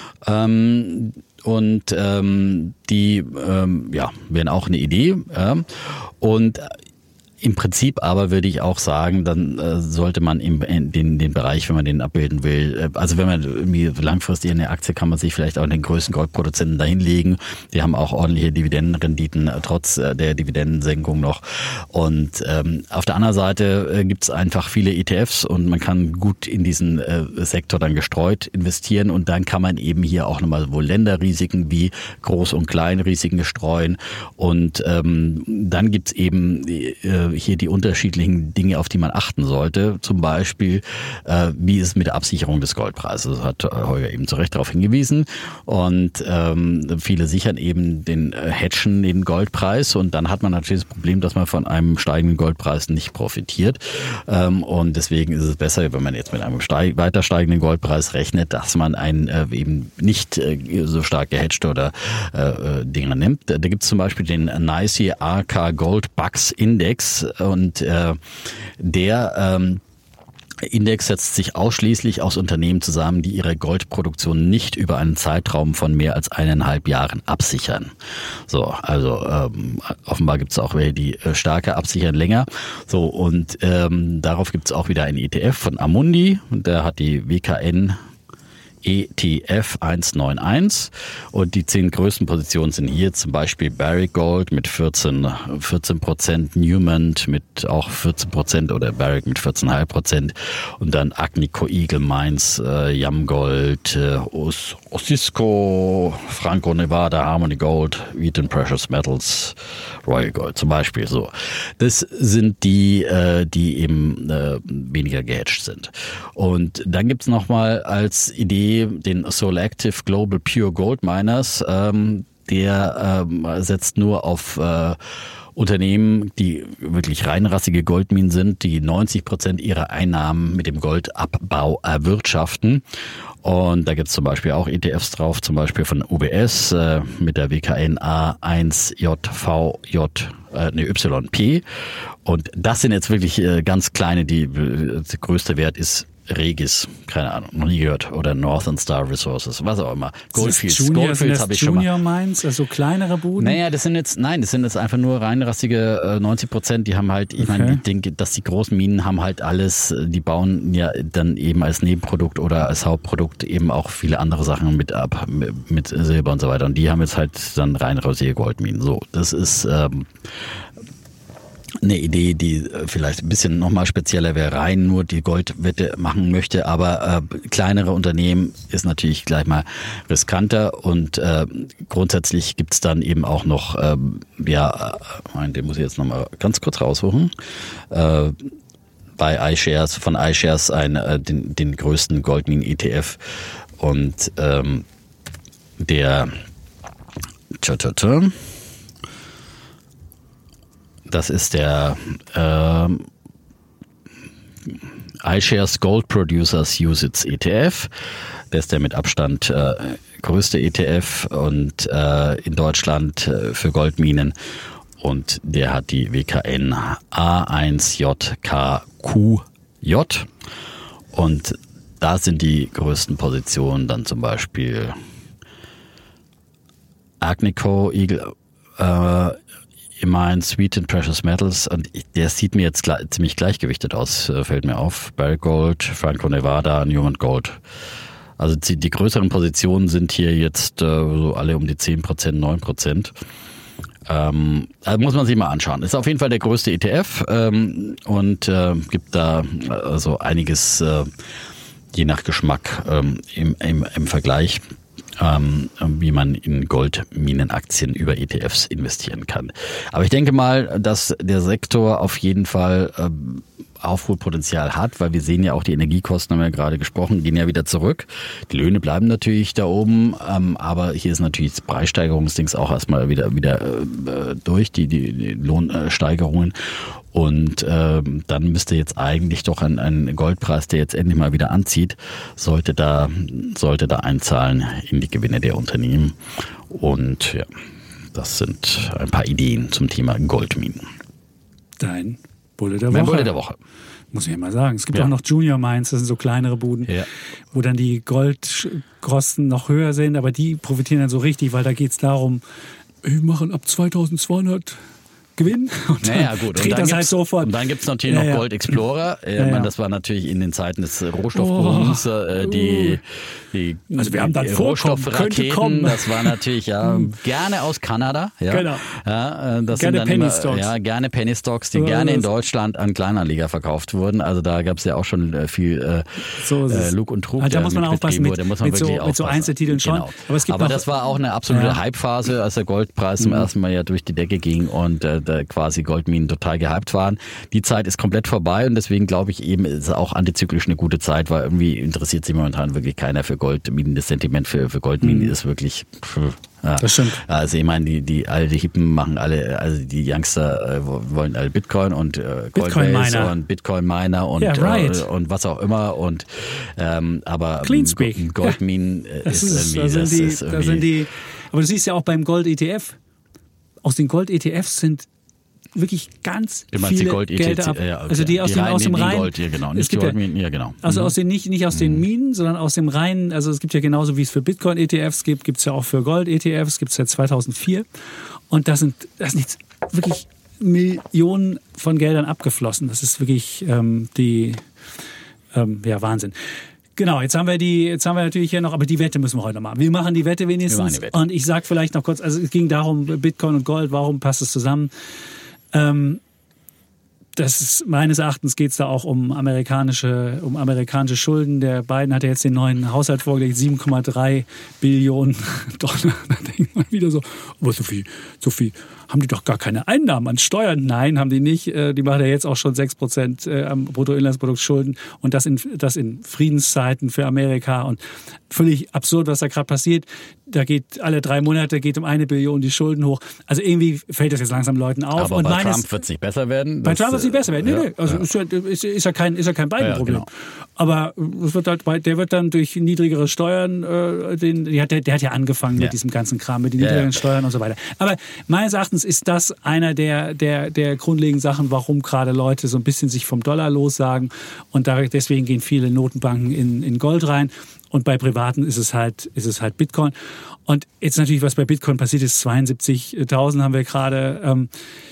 Ähm, und ähm, die ähm, ja, wären auch eine Idee. Ja. Und Im Prinzip aber würde ich auch sagen, dann äh, sollte man im, in den, den Bereich, wenn man den abbilden will, äh, also wenn man irgendwie langfristig in der Aktie, kann man sich vielleicht auch den größten Goldproduzenten dahinlegen. Die haben auch ordentliche Dividendenrenditen, äh, trotz äh, der Dividendensenkung noch. Und ähm, auf der anderen Seite äh, gibt es einfach viele E T Fs und man kann gut in diesen äh, Sektor dann gestreut investieren und dann kann man eben hier auch nochmal wohl Länderrisiken wie Groß- und Kleinrisiken streuen. Und ähm, dann gibt es eben äh, hier die unterschiedlichen Dinge, auf die man achten sollte. Zum Beispiel, äh, wie ist es mit der Absicherung des Goldpreises? Das hat Holger eben zu Recht darauf hingewiesen. Und ähm, viele sichern eben den äh, Hedgen, den Goldpreis. Und dann hat man natürlich das Problem, dass man von einem steigenden Goldpreis nicht profitiert. Ähm, und deswegen ist es besser, wenn man jetzt mit einem steig- weiter steigenden Goldpreis rechnet, dass man einen äh, eben nicht äh, so stark gehedgte oder äh, Dinge nimmt. Da gibt es zum Beispiel den NYSE A K Gold Bucks Index. Und äh, der ähm, Index setzt sich ausschließlich aus Unternehmen zusammen, die ihre Goldproduktion nicht über einen Zeitraum von mehr als eineinhalb Jahren absichern. So, also ähm, offenbar gibt es auch welche, die äh, stärker absichern, länger. So, und ähm, darauf gibt es auch wieder einen E T F von Amundi. Der hat die W K N E T F eins neun eins und die zehn größten Positionen sind hier zum Beispiel Barrick Gold mit vierzehn Prozent, Newman mit auch vierzehn Prozent oder Barrick mit vierzehn Komma fünf Prozent und dann Agnico Eagle Mines, äh, Yam Gold, äh, Os- Osisko, Franco Nevada, Harmony Gold, Wheaton Precious Metals, Royal Gold zum Beispiel. So, das sind die, äh, die eben äh, weniger gehedged sind. Und dann gibt's noch mal als Idee den Solactive Global Pure Gold Miners, ähm, der ähm, setzt nur auf äh, Unternehmen, die wirklich reinrassige Goldminen sind, die neunzig Prozent ihrer Einnahmen mit dem Goldabbau erwirtschaften. Und da gibt es zum Beispiel auch E T Fs drauf, zum Beispiel von U B S äh, mit der W K N A eins J V J, äh, ne, Y P. Und das sind jetzt wirklich äh, ganz kleine, die äh, der größte Wert ist Regis, keine Ahnung, noch nie gehört, oder Northern Star Resources, was auch immer. Goldfields, Junior, Goldfields habe ich schon mal. Junior Mines, also kleinere Buden? Naja, das sind jetzt, nein, das sind jetzt einfach nur reinrassige äh, neunzig Prozent, die haben halt, ich Okay. meine, ich denke, dass die großen Minen haben halt alles, die bauen ja dann eben als Nebenprodukt oder als Hauptprodukt eben auch viele andere Sachen mit ab, mit, mit Silber und so weiter. Und die haben jetzt halt dann reinrassige Goldminen. So, das ist ähm, eine Idee, die vielleicht ein bisschen nochmal spezieller wäre, rein nur die Goldwette machen möchte, aber äh, kleinere Unternehmen ist natürlich gleich mal riskanter und äh, grundsätzlich gibt's dann eben auch noch, ähm, ja, äh, den muss ich jetzt nochmal ganz kurz raussuchen, äh, bei iShares, von iShares ein, äh, den, den größten Goldminen-E T F und ähm, der tja, tja, tja, das ist der äh, iShares Gold Producers U S I T S E T F. Der ist der mit Abstand äh, größte E T F und äh, in Deutschland äh, für Goldminen. Und der hat die W K N A eins J K Q J. Und da sind die größten Positionen dann zum Beispiel Agnico Eagle, äh, Mines, Wheaton Precious Metals und der sieht mir jetzt gleich, ziemlich gleichgewichtet aus, fällt mir auf. Barrick Gold, Franco Nevada, Newman Gold. Also die, die größeren Positionen sind hier jetzt äh, so alle um die zehn Prozent, neun Prozent. Ähm, also muss man sich mal anschauen. Ist auf jeden Fall der größte E T F ähm, und äh, gibt da also einiges äh, je nach Geschmack ähm, im, im, im Vergleich. Ähm, wie man in Goldminenaktien über E T Fs investieren kann. Aber ich denke mal, dass der Sektor auf jeden Fall ähm, Aufholpotenzial hat, weil wir sehen ja auch, die Energiekosten, haben wir ja gerade gesprochen, gehen ja wieder zurück. Die Löhne bleiben natürlich da oben, ähm, aber hier ist natürlich das Preissteigerungsdings auch erstmal wieder wieder äh, durch, die, die, die Lohnsteigerungen. Und ähm, dann müsste jetzt eigentlich doch ein, ein Goldpreis, der jetzt endlich mal wieder anzieht, sollte da sollte da einzahlen in die Gewinne der Unternehmen. Und ja, das sind ein paar Ideen zum Thema Goldminen. Dein Bulle der Woche. Mein Bulle der Woche. Muss ich ja mal sagen. Es gibt Ja. auch noch Junior Mines, das sind so kleinere Buden, Ja. wo dann die Goldkosten noch höher sind, aber die profitieren dann so richtig, weil da geht es darum, wir machen ab zweitausendzweihundert gewinnen. Und dann naja, gut. dreht das halt sofort. Und dann gibt es natürlich ja, noch ja. Gold Explorer. Ja, ja, ja. Das war natürlich in den Zeiten des Rohstoffbooms, oh. äh, die, die, also wir haben dann die vorkommen, könnte kommen. Rohstoffraketen. Das war natürlich ja gerne aus Kanada. Ja. Genau. Ja, das gerne sind dann Penny immer, Stocks. Ja, gerne Penny Stocks, die Ja, gerne in das- Deutschland an Kleinanleger verkauft wurden. Also da gab es ja auch schon äh, viel äh, So ist es. äh, Lug und Trug. Also da der muss man mit aufpassen mitgegeben mit- wurde. Da muss man mit so- wirklich mit so aufpassen. Einzeltiteln schon. Genau. Aber es gibt Aber noch- das war auch eine absolute Ja. Hypephase, als der Goldpreis zum ersten Mal ja durch die Decke ging und äh, da quasi Goldminen total gehypt waren. Die Zeit ist komplett vorbei und deswegen glaube ich eben, ist auch antizyklisch eine gute Zeit, weil irgendwie interessiert sich momentan wirklich keiner für Goldminen. Das Sentiment für, für Goldminen Mhm. ist wirklich... Pff, ja. Das stimmt. Also ich meine, die, die alle die Hippen machen alle, also die Youngster äh, wollen alle Bitcoin und äh, Bitcoin-Miner. Coinbase und Bitcoin-Miner und, Ja, right. äh, und was auch immer und ähm, aber Clean ähm, speak. Goldminen äh, Das ist, ist, irgendwie, da sind das die, ist da irgendwie sind die, aber du siehst ja auch beim Gold-E T F, aus den Gold-E T Fs sind wirklich ganz Du meinst die viele Gold-E T F, Gelder ab. ja, okay. Also die aus Die dem, reinen aus dem in die reinen, Gold, ja, genau. es Nicht gibt ja, Goldminen, ja, genau. also Mhm. aus den, nicht, nicht aus den Minen, sondern aus dem reinen, also es gibt ja genauso wie es für Bitcoin-E T Fs gibt, gibt es ja auch für Gold-E T Fs, gibt es seit zweitausendvier und da sind, das sind jetzt wirklich Millionen von Geldern abgeflossen. Das ist wirklich ähm, die, ähm, ja, Wahnsinn. Genau, jetzt haben wir die, jetzt haben wir natürlich hier noch, aber die Wette müssen wir heute noch machen. Wir machen die Wette wenigstens. Wir machen die Wette. Und ich sage vielleicht noch kurz, also es ging darum, Bitcoin und Gold, warum passt es zusammen? Ähm, das ist, meines Erachtens geht es da auch um amerikanische, um amerikanische Schulden. Der Biden hat ja jetzt den neuen Haushalt vorgelegt, sieben Komma drei Billionen Dollar. Da denkt man wieder so, aber so viel, so viel haben die doch gar keine Einnahmen an Steuern. Nein, haben die nicht. Die machen ja jetzt auch schon sechs Prozent am Bruttoinlandsprodukt Schulden und das in, das in Friedenszeiten für Amerika und völlig absurd, was da gerade passiert. Da geht alle drei Monate geht um eine Billion die Schulden hoch. Also irgendwie fällt das jetzt langsam Leuten auf. Aber und bei meines, Trump wird es nicht besser werden. bei Das, Trump wird es nicht besser werden. Nee, ja, nee. Also ja. ist, ja, ist, ist ja kein, ist ja kein Biden-Problem. Ja, genau. Aber es wird halt, bei- der wird dann durch niedrigere Steuern, äh, den, der, hat, der hat ja angefangen Ja. mit diesem ganzen Kram, mit den Ja, niedrigeren ja. Steuern und so weiter. Aber meines Erachtens ist das einer der, der, der grundlegenden Sachen, warum gerade Leute so ein bisschen sich vom Dollar lossagen. Und da, deswegen gehen viele Notenbanken in, in Gold rein. Und bei Privaten ist es halt, ist es halt Bitcoin. Und jetzt natürlich, was bei Bitcoin passiert ist, zweiundsiebzigtausend haben wir gerade. Ähm,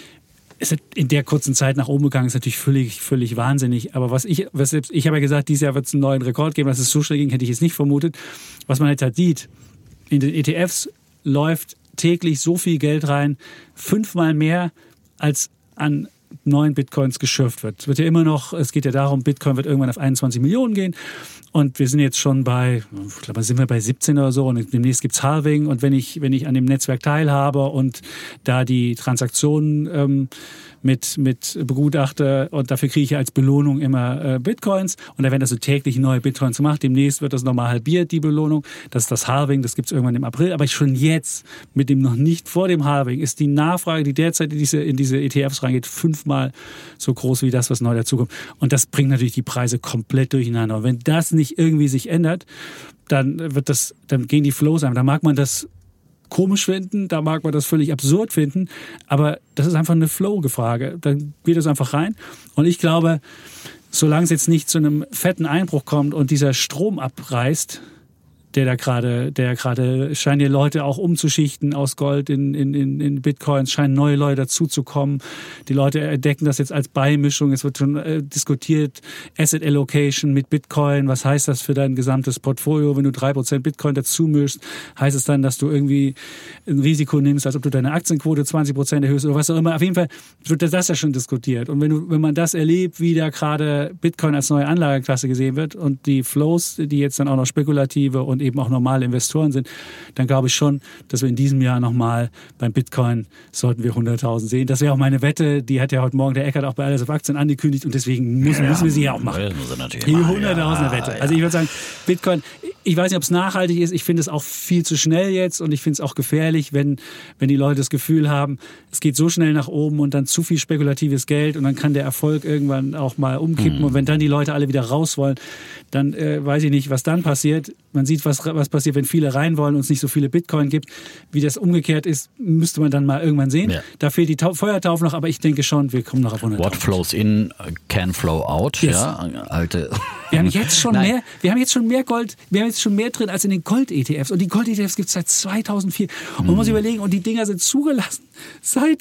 es ist in der kurzen Zeit nach oben gegangen, ist natürlich völlig, völlig wahnsinnig. Aber was ich, was selbst, ich habe ja gesagt, dieses Jahr wird es einen neuen Rekord geben, dass es so schnell ging, hätte ich jetzt nicht vermutet. Was man jetzt halt sieht, in den E T Fs läuft täglich so viel Geld rein, fünfmal mehr als an neuen Bitcoins geschürft wird. Es wird ja immer noch, es geht ja darum, Bitcoin wird irgendwann auf einundzwanzig Millionen gehen und wir sind jetzt schon bei, ich glaube, sind wir bei siebzehn oder so und demnächst gibt's Halving und wenn ich, wenn ich an dem Netzwerk teilhabe und da die Transaktionen ähm, mit, mit begutachte und dafür kriege ich als Belohnung immer äh, Bitcoins und da werden also täglich neue Bitcoins gemacht. Demnächst wird das nochmal halbiert, die Belohnung. Das ist das Halving, das gibt's irgendwann im April. Aber schon jetzt, mit dem noch nicht vor dem Halving, ist die Nachfrage, die derzeit in diese, in diese E T Fs reingeht, fünfmal so groß wie das, was neu dazukommt. Und das bringt natürlich die Preise komplett durcheinander. Und wenn das nicht irgendwie sich ändert, dann wird das, dann gehen die Flows ein. Da mag man das komisch finden, da mag man das völlig absurd finden, aber das ist einfach eine Flow-Frage. Dann geht es einfach rein. Und ich glaube, solange es jetzt nicht zu einem fetten Einbruch kommt und dieser Strom abreißt, der da gerade, der gerade, scheinen die Leute auch umzuschichten aus Gold in, in, in Bitcoins, scheinen neue Leute dazuzukommen. Die Leute entdecken das jetzt als Beimischung. Es wird schon äh, diskutiert, Asset Allocation mit Bitcoin. Was heißt das für dein gesamtes Portfolio? Wenn du drei Prozent Bitcoin dazu mischst, heißt es dann, dass du irgendwie ein Risiko nimmst, als ob du deine Aktienquote zwanzig Prozent erhöhst oder was auch immer. Auf jeden Fall wird das ja schon diskutiert. Und wenn du, wenn man das erlebt, wie da gerade Bitcoin als neue Anlageklasse gesehen wird und die Flows, die jetzt dann auch noch spekulative und eben auch normale Investoren sind, dann glaube ich schon, dass wir in diesem Jahr nochmal beim Bitcoin sollten wir hunderttausend sehen. Das wäre auch meine Wette, die hat ja heute Morgen der Eckert auch bei Alles auf Aktien angekündigt und deswegen müssen, Ja, müssen wir sie ja auch machen. das muss er natürlich Die machen, hunderttausender ja, Wette. ja. Also ich würde sagen, Bitcoin, ich weiß nicht, ob es nachhaltig ist, ich finde es auch viel zu schnell jetzt und ich finde es auch gefährlich, wenn, wenn die Leute das Gefühl haben, es geht so schnell nach oben und dann zu viel spekulatives Geld und dann kann der Erfolg irgendwann auch mal umkippen Mhm. und wenn dann die Leute alle wieder raus wollen, dann äh, weiß ich nicht, was dann passiert. Man sieht, was, was passiert, wenn viele rein wollen und es nicht so viele Bitcoin gibt. Wie das umgekehrt ist, müsste man dann mal irgendwann sehen. Ja. Da fehlt die Tau- Feuertaufe noch, aber ich denke schon, wir kommen noch auf hunderttausend. What flows in can flow out. Yes. Ja, alte. Wir haben jetzt schon Nein. mehr, wir haben jetzt schon mehr Gold, wir haben jetzt schon mehr drin als in den Gold-E T Fs. Und die Gold-E T Fs gibt es seit zweitausendvier. Und man muss überlegen, und die Dinger sind zugelassen seit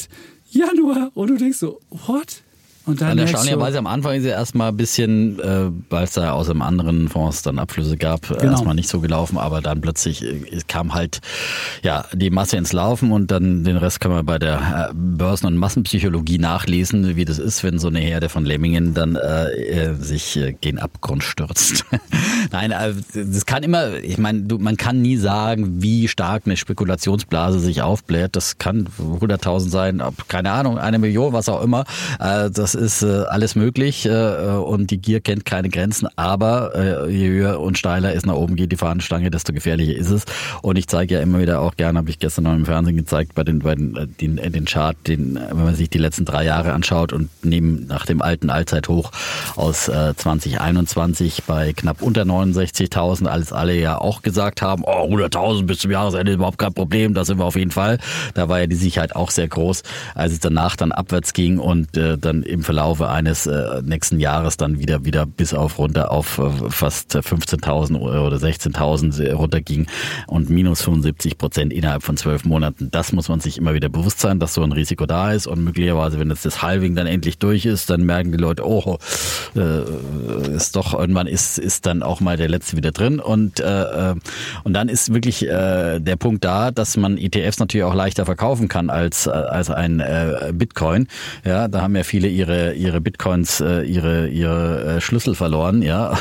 Januar. Und du denkst so, what? Und dann erstaunlicherweise am Anfang ist ja erstmal ein bisschen, äh, weil es da aus einem anderen Fonds dann Abflüsse gab, genau. erstmal nicht so gelaufen, aber dann plötzlich äh, kam halt ja die Masse ins Laufen und dann den Rest kann man bei der äh, Börsen- und Massenpsychologie nachlesen, wie das ist, wenn so eine Herde von Lemmingen dann äh, sich äh, gen Abgrund stürzt. Nein, äh, das kann immer, ich meine, du, man kann nie sagen, wie stark eine Spekulationsblase sich aufbläht. Das kann hunderttausend sein, keine Ahnung, eine Million, was auch immer. Äh, das ist äh, alles möglich äh, und die Gier kennt keine Grenzen, aber äh, je höher und steiler es nach oben geht, die Fahnenstange, desto gefährlicher ist es. Und ich zeige ja immer wieder auch gerne, habe ich gestern noch im Fernsehen gezeigt, bei den, bei den, den, den Chart, den, wenn man sich die letzten drei Jahre anschaut und neben nach dem alten Allzeithoch aus äh, zwanzig einundzwanzig bei knapp unter neunundsechzigtausend, als alle ja auch gesagt haben, oh, hunderttausend bis zum Jahresende ist überhaupt kein Problem, da sind wir auf jeden Fall. Da war ja die Sicherheit auch sehr groß, als es danach dann abwärts ging und äh, dann im Verlaufe eines äh, nächsten Jahres dann wieder wieder bis auf runter auf äh, fast fünfzehntausend oder sechzehntausend runterging und minus fünfundsiebzig Prozent innerhalb von zwölf Monaten. Das muss man sich immer wieder bewusst sein, dass so ein Risiko da ist und möglicherweise, wenn jetzt das Halving dann endlich durch ist, dann merken die Leute, oh, äh, ist doch irgendwann ist ist dann auch mal der Letzte wieder drin und äh, und dann ist wirklich äh, der Punkt da, dass man E T Fs natürlich auch leichter verkaufen kann als als ein äh, Bitcoin. Ja, da haben ja viele ihre ihre Bitcoins, ihre ihre Schlüssel verloren, ja,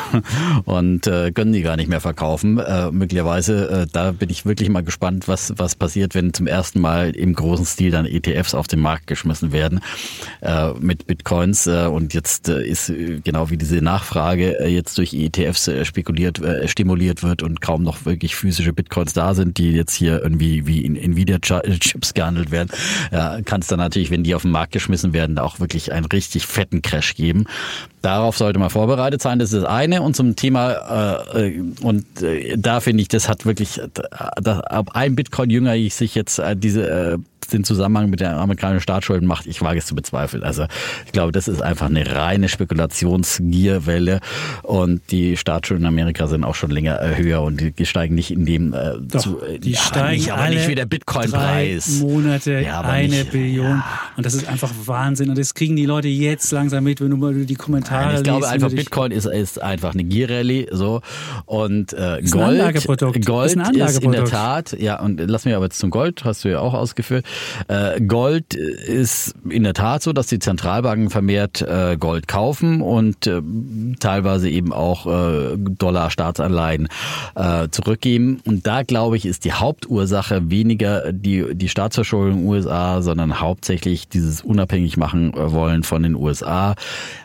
und äh, können die gar nicht mehr verkaufen. Äh, möglicherweise, äh, da bin ich wirklich mal gespannt, was was passiert, wenn zum ersten Mal im großen Stil dann E T Fs auf den Markt geschmissen werden äh, mit Bitcoins. Äh, und jetzt äh, ist äh, genau wie diese Nachfrage äh, jetzt durch E T Fs äh, spekuliert, äh, stimuliert wird und kaum noch wirklich physische Bitcoins da sind, die jetzt hier irgendwie wie in Nvidia-Chips gehandelt werden, ja, kann es dann natürlich, wenn die auf den Markt geschmissen werden, auch wirklich einen richtig fetten Crash geben. Darauf sollte man vorbereitet sein, das ist das eine. Und zum Thema, äh, und äh, da finde ich, das hat wirklich, da, ob ein Bitcoin-Jünger sich jetzt äh, diese äh, den Zusammenhang mit der amerikanischen Staatsschulden macht, ich wage es zu bezweifeln. Also ich glaube, das ist einfach eine reine Spekulationsgierwelle und die Staatsschulden in Amerika sind auch schon länger äh, höher und die, die steigen nicht in dem äh, Doch, zu, die ja, steigen nicht, aber alle nicht wie der Bitcoin-Preis. Drei Monate, ja, eine nicht, Billion. Ja. Und das ist einfach Wahnsinn. Und das kriegen die Leute jetzt langsam mit, wenn du mal die Kommentare liest. Ich glaube einfach, Bitcoin ist, ist einfach eine Gierrallye, so. Und äh, ist Gold, Anlageprodukt. Gold ist, ein ist in der Tat, ja, und lass mich aber jetzt zum Gold, hast du ja auch ausgeführt. Äh, Gold ist in der Tat so, dass die Zentralbanken vermehrt äh, Gold kaufen und äh, teilweise eben auch äh, Dollar-Staatsanleihen äh, zurückgeben. Und da, glaube ich, ist die Hauptursache weniger die, die Staatsverschuldung in den U S A, sondern hauptsächlich dieses unabhängig machen wollen von den U S A.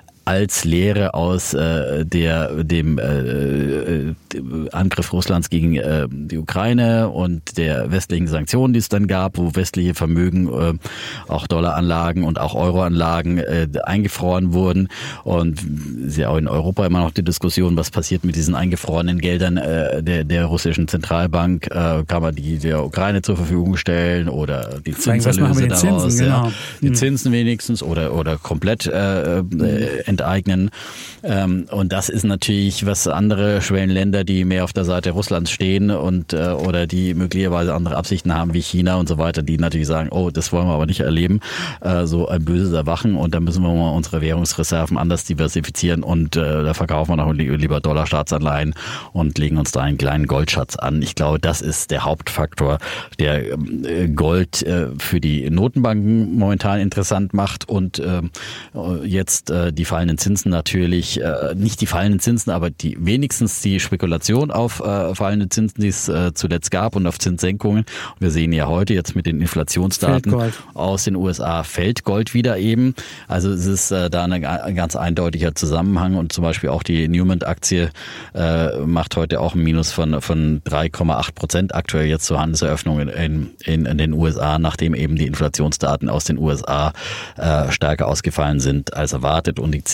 Als Lehre aus äh, der dem äh, Angriff Russlands gegen äh, die Ukraine und der westlichen Sanktionen, die es dann gab, wo westliche Vermögen, äh, auch Dollaranlagen und auch Euroanlagen äh, eingefroren wurden. Und es ist ja auch in Europa immer noch die Diskussion, was passiert mit diesen eingefrorenen Geldern äh, der, der russischen Zentralbank. Äh, kann man die der Ukraine zur Verfügung stellen oder die Zinserlöse daraus? Zinsen, genau. Ja, die Zinsen wenigstens oder, oder komplett äh, äh, enteignen. Ähm, und das ist natürlich, was andere Schwellenländer, die mehr auf der Seite Russlands stehen und äh, oder die möglicherweise andere Absichten haben wie China und so weiter, die natürlich sagen, oh, das wollen wir aber nicht erleben, äh, so ein böses Erwachen und da müssen wir mal unsere Währungsreserven anders diversifizieren und äh, da verkaufen wir noch lieber Dollarstaatsanleihen und legen uns da einen kleinen Goldschatz an. Ich glaube, das ist der Hauptfaktor, der äh, Gold äh, für die Notenbanken momentan interessant macht und äh, jetzt äh, die fallenden Zinsen natürlich, äh, nicht die fallenden Zinsen, aber die wenigstens die Spekulation auf äh, fallende Zinsen, die es äh, zuletzt gab und auf Zinssenkungen. Und wir sehen ja heute jetzt mit den Inflationsdaten aus den U S A fällt Gold wieder eben. Also es ist äh, da ein, ein ganz eindeutiger Zusammenhang und zum Beispiel auch die Newmont-Aktie äh, macht heute auch ein Minus von, von drei Komma acht Prozent aktuell jetzt zur Handelseröffnung in, in, in den U S A, nachdem eben die Inflationsdaten aus den U S A äh, stärker ausgefallen sind als erwartet und die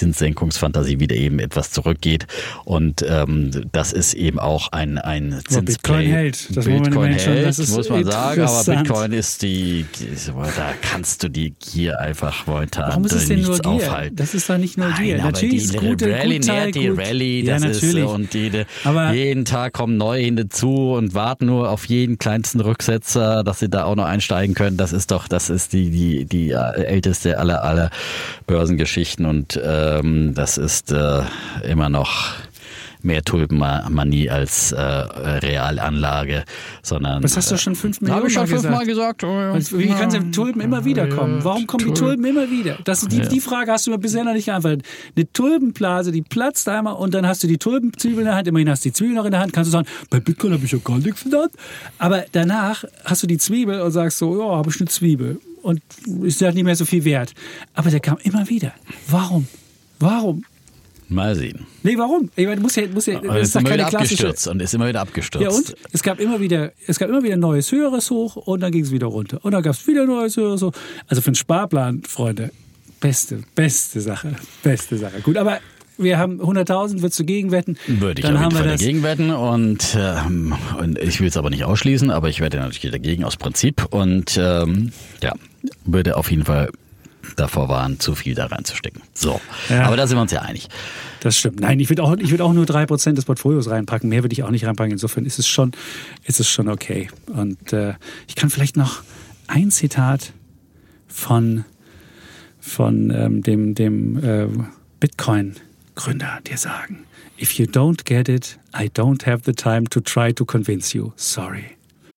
Zinssenkungsfantasie wieder eben etwas zurückgeht. Und ähm, das ist eben auch ein, ein Zinsplay. Bitcoin hält. Das Bitcoin hält, schon, das ist muss man sagen, aber Bitcoin ist ist die, da kannst du die Gier einfach momentan Warum ist es denn nichts nur Gier? aufhalten. Das ist doch nicht nur Gier. Nein, natürlich ist die gute, Rallye, Gutteil, die gut. Rallye, ja, das natürlich. ist und jede, aber jeden Tag kommen neue hinzu und warten nur auf jeden kleinsten Rücksetzer, dass sie da auch noch einsteigen können. Das ist doch, das ist die die die älteste aller aller Börsengeschichten und ähm, das ist äh, immer noch mehr Tulpenmanie als äh, Realanlage, sondern... Das hast du schon fünf Millionen Habe ich schon Mal fünfmal gesagt. gesagt. Wie kann es Tulpen immer wieder kommen? Warum kommen die Tulpen immer wieder? Das ist die, Ja. die Frage hast du mir bisher noch nicht geantwortet. Eine Tulpenblase, die platzt einmal und dann hast du die Tulpenzwiebel in der Hand, immerhin hast du die Zwiebel noch in der Hand, kannst du sagen, bei Bitcoin habe ich ja gar nichts in der Hand. Aber danach hast du die Zwiebel und sagst so, ja, habe ich eine Zwiebel. Und ist halt nicht mehr so viel wert. Aber der kam immer wieder. Warum? Warum? Mal sehen. Nee, warum? Ich meine, muss ja, muss ja, Und das ist ist doch immer keine wieder klassische... abgestürzt und ist immer wieder abgestürzt. Ja, und es gab immer wieder, es gab immer wieder ein neues, höheres Hoch und dann ging es wieder runter. Und dann gab es wieder ein neues, höheres Hoch. Also für einen Sparplan, Freunde, beste, beste Sache. Beste Sache. Gut, aber wir haben hunderttausend, würdest du gegenwetten? Würde ich dann auf haben jeden wir Fall das. dagegen wetten und, ähm, und ich will es aber nicht ausschließen, aber ich wette natürlich dagegen aus Prinzip und ähm, ja, würde auf jeden Fall davor warnen, zu viel da reinzustecken. So, Ja. aber da sind wir uns ja einig. Das stimmt. Nein, ich würde auch, ich würd auch nur drei Prozent des Portfolios reinpacken. Mehr würde ich auch nicht reinpacken. Insofern ist es schon, ist es schon okay. Und äh, ich kann vielleicht noch ein Zitat von, von ähm, dem, dem äh, Bitcoin-Gründer dir sagen. If you don't get it, I don't have the time to try to convince you. Sorry.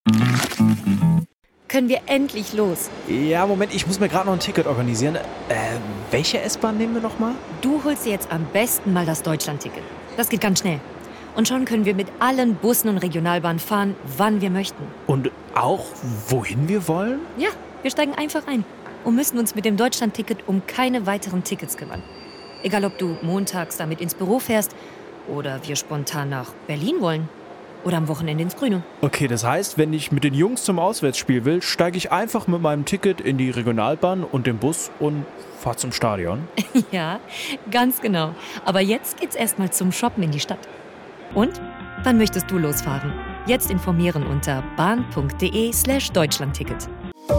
Können wir endlich los? Ja, Moment, ich muss mir gerade noch ein Ticket organisieren. Äh, welche S-Bahn nehmen wir nochmal? Du holst dir jetzt am besten mal das Deutschland-Ticket. Das geht ganz schnell. Und schon können wir mit allen Bussen und Regionalbahnen fahren, wann wir möchten. Und auch, wohin wir wollen? Ja, wir steigen einfach ein und müssen uns mit dem Deutschland-Ticket um keine weiteren Tickets kümmern. Egal, ob du montags damit ins Büro fährst oder wir spontan nach Berlin wollen. Oder am Wochenende ins Grüne. Okay, das heißt, wenn ich mit den Jungs zum Auswärtsspiel will, steige ich einfach mit meinem Ticket in die Regionalbahn und den Bus und fahre zum Stadion. Ja, ganz genau. Aber jetzt geht's erstmal zum Shoppen in die Stadt. Und? Wann möchtest du losfahren? Jetzt informieren unter bahn.de slash Deutschlandticket.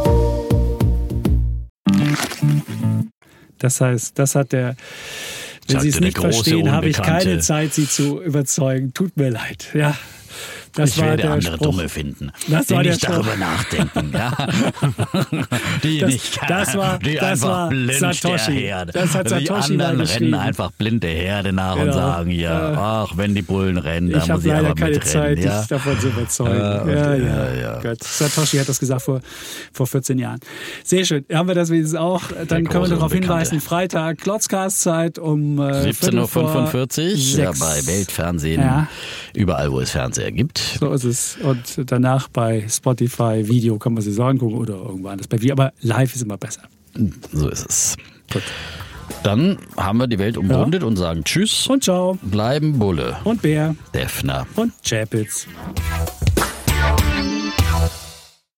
Das heißt, das hat der... Wenn Sagte Sie es der nicht große verstehen, habe ich Unbekannte. keine Zeit, Sie zu überzeugen. Tut mir leid. Ja, das ich war werde der andere Spruch. Dumme finden, Das die war der nicht Spruch. darüber nachdenken. Ja? Die Das- nicht, das war- die das einfach war blind Satoshi. der Herde. Das hat die Satoshi mal anderen geschrieben. rennen einfach blind der Herde nach und Genau. sagen, ja, Äh, ach, wenn die Bullen rennen, da Ich muss habe ich leider aber keine mitrennen. Zeit, Ja? dich davon zu überzeugen. Ja, ja, okay, ja, ja, ja. Gott. Satoshi hat das gesagt vor, vor vierzehn Jahren. Sehr schön. Haben wir das wenigstens auch. Dann können wir große darauf Unbekannte. hinweisen, Freitag, Klotzcast-Zeit um äh, siebzehn Uhr Viertel vor fünfundvierzig ja, sechs. bei Weltfernsehen, Ja. überall, wo es Fernseher gibt. So ist es. Und danach bei Spotify, Video kann man sich so angucken oder irgendwo anders bei Video. Aber live ist immer besser. So ist es. Gut. Dann haben wir die Welt umrundet und sagen Tschüss, Und ciao. bleiben Bulle, Und Bär. Defner. Und Chapitz.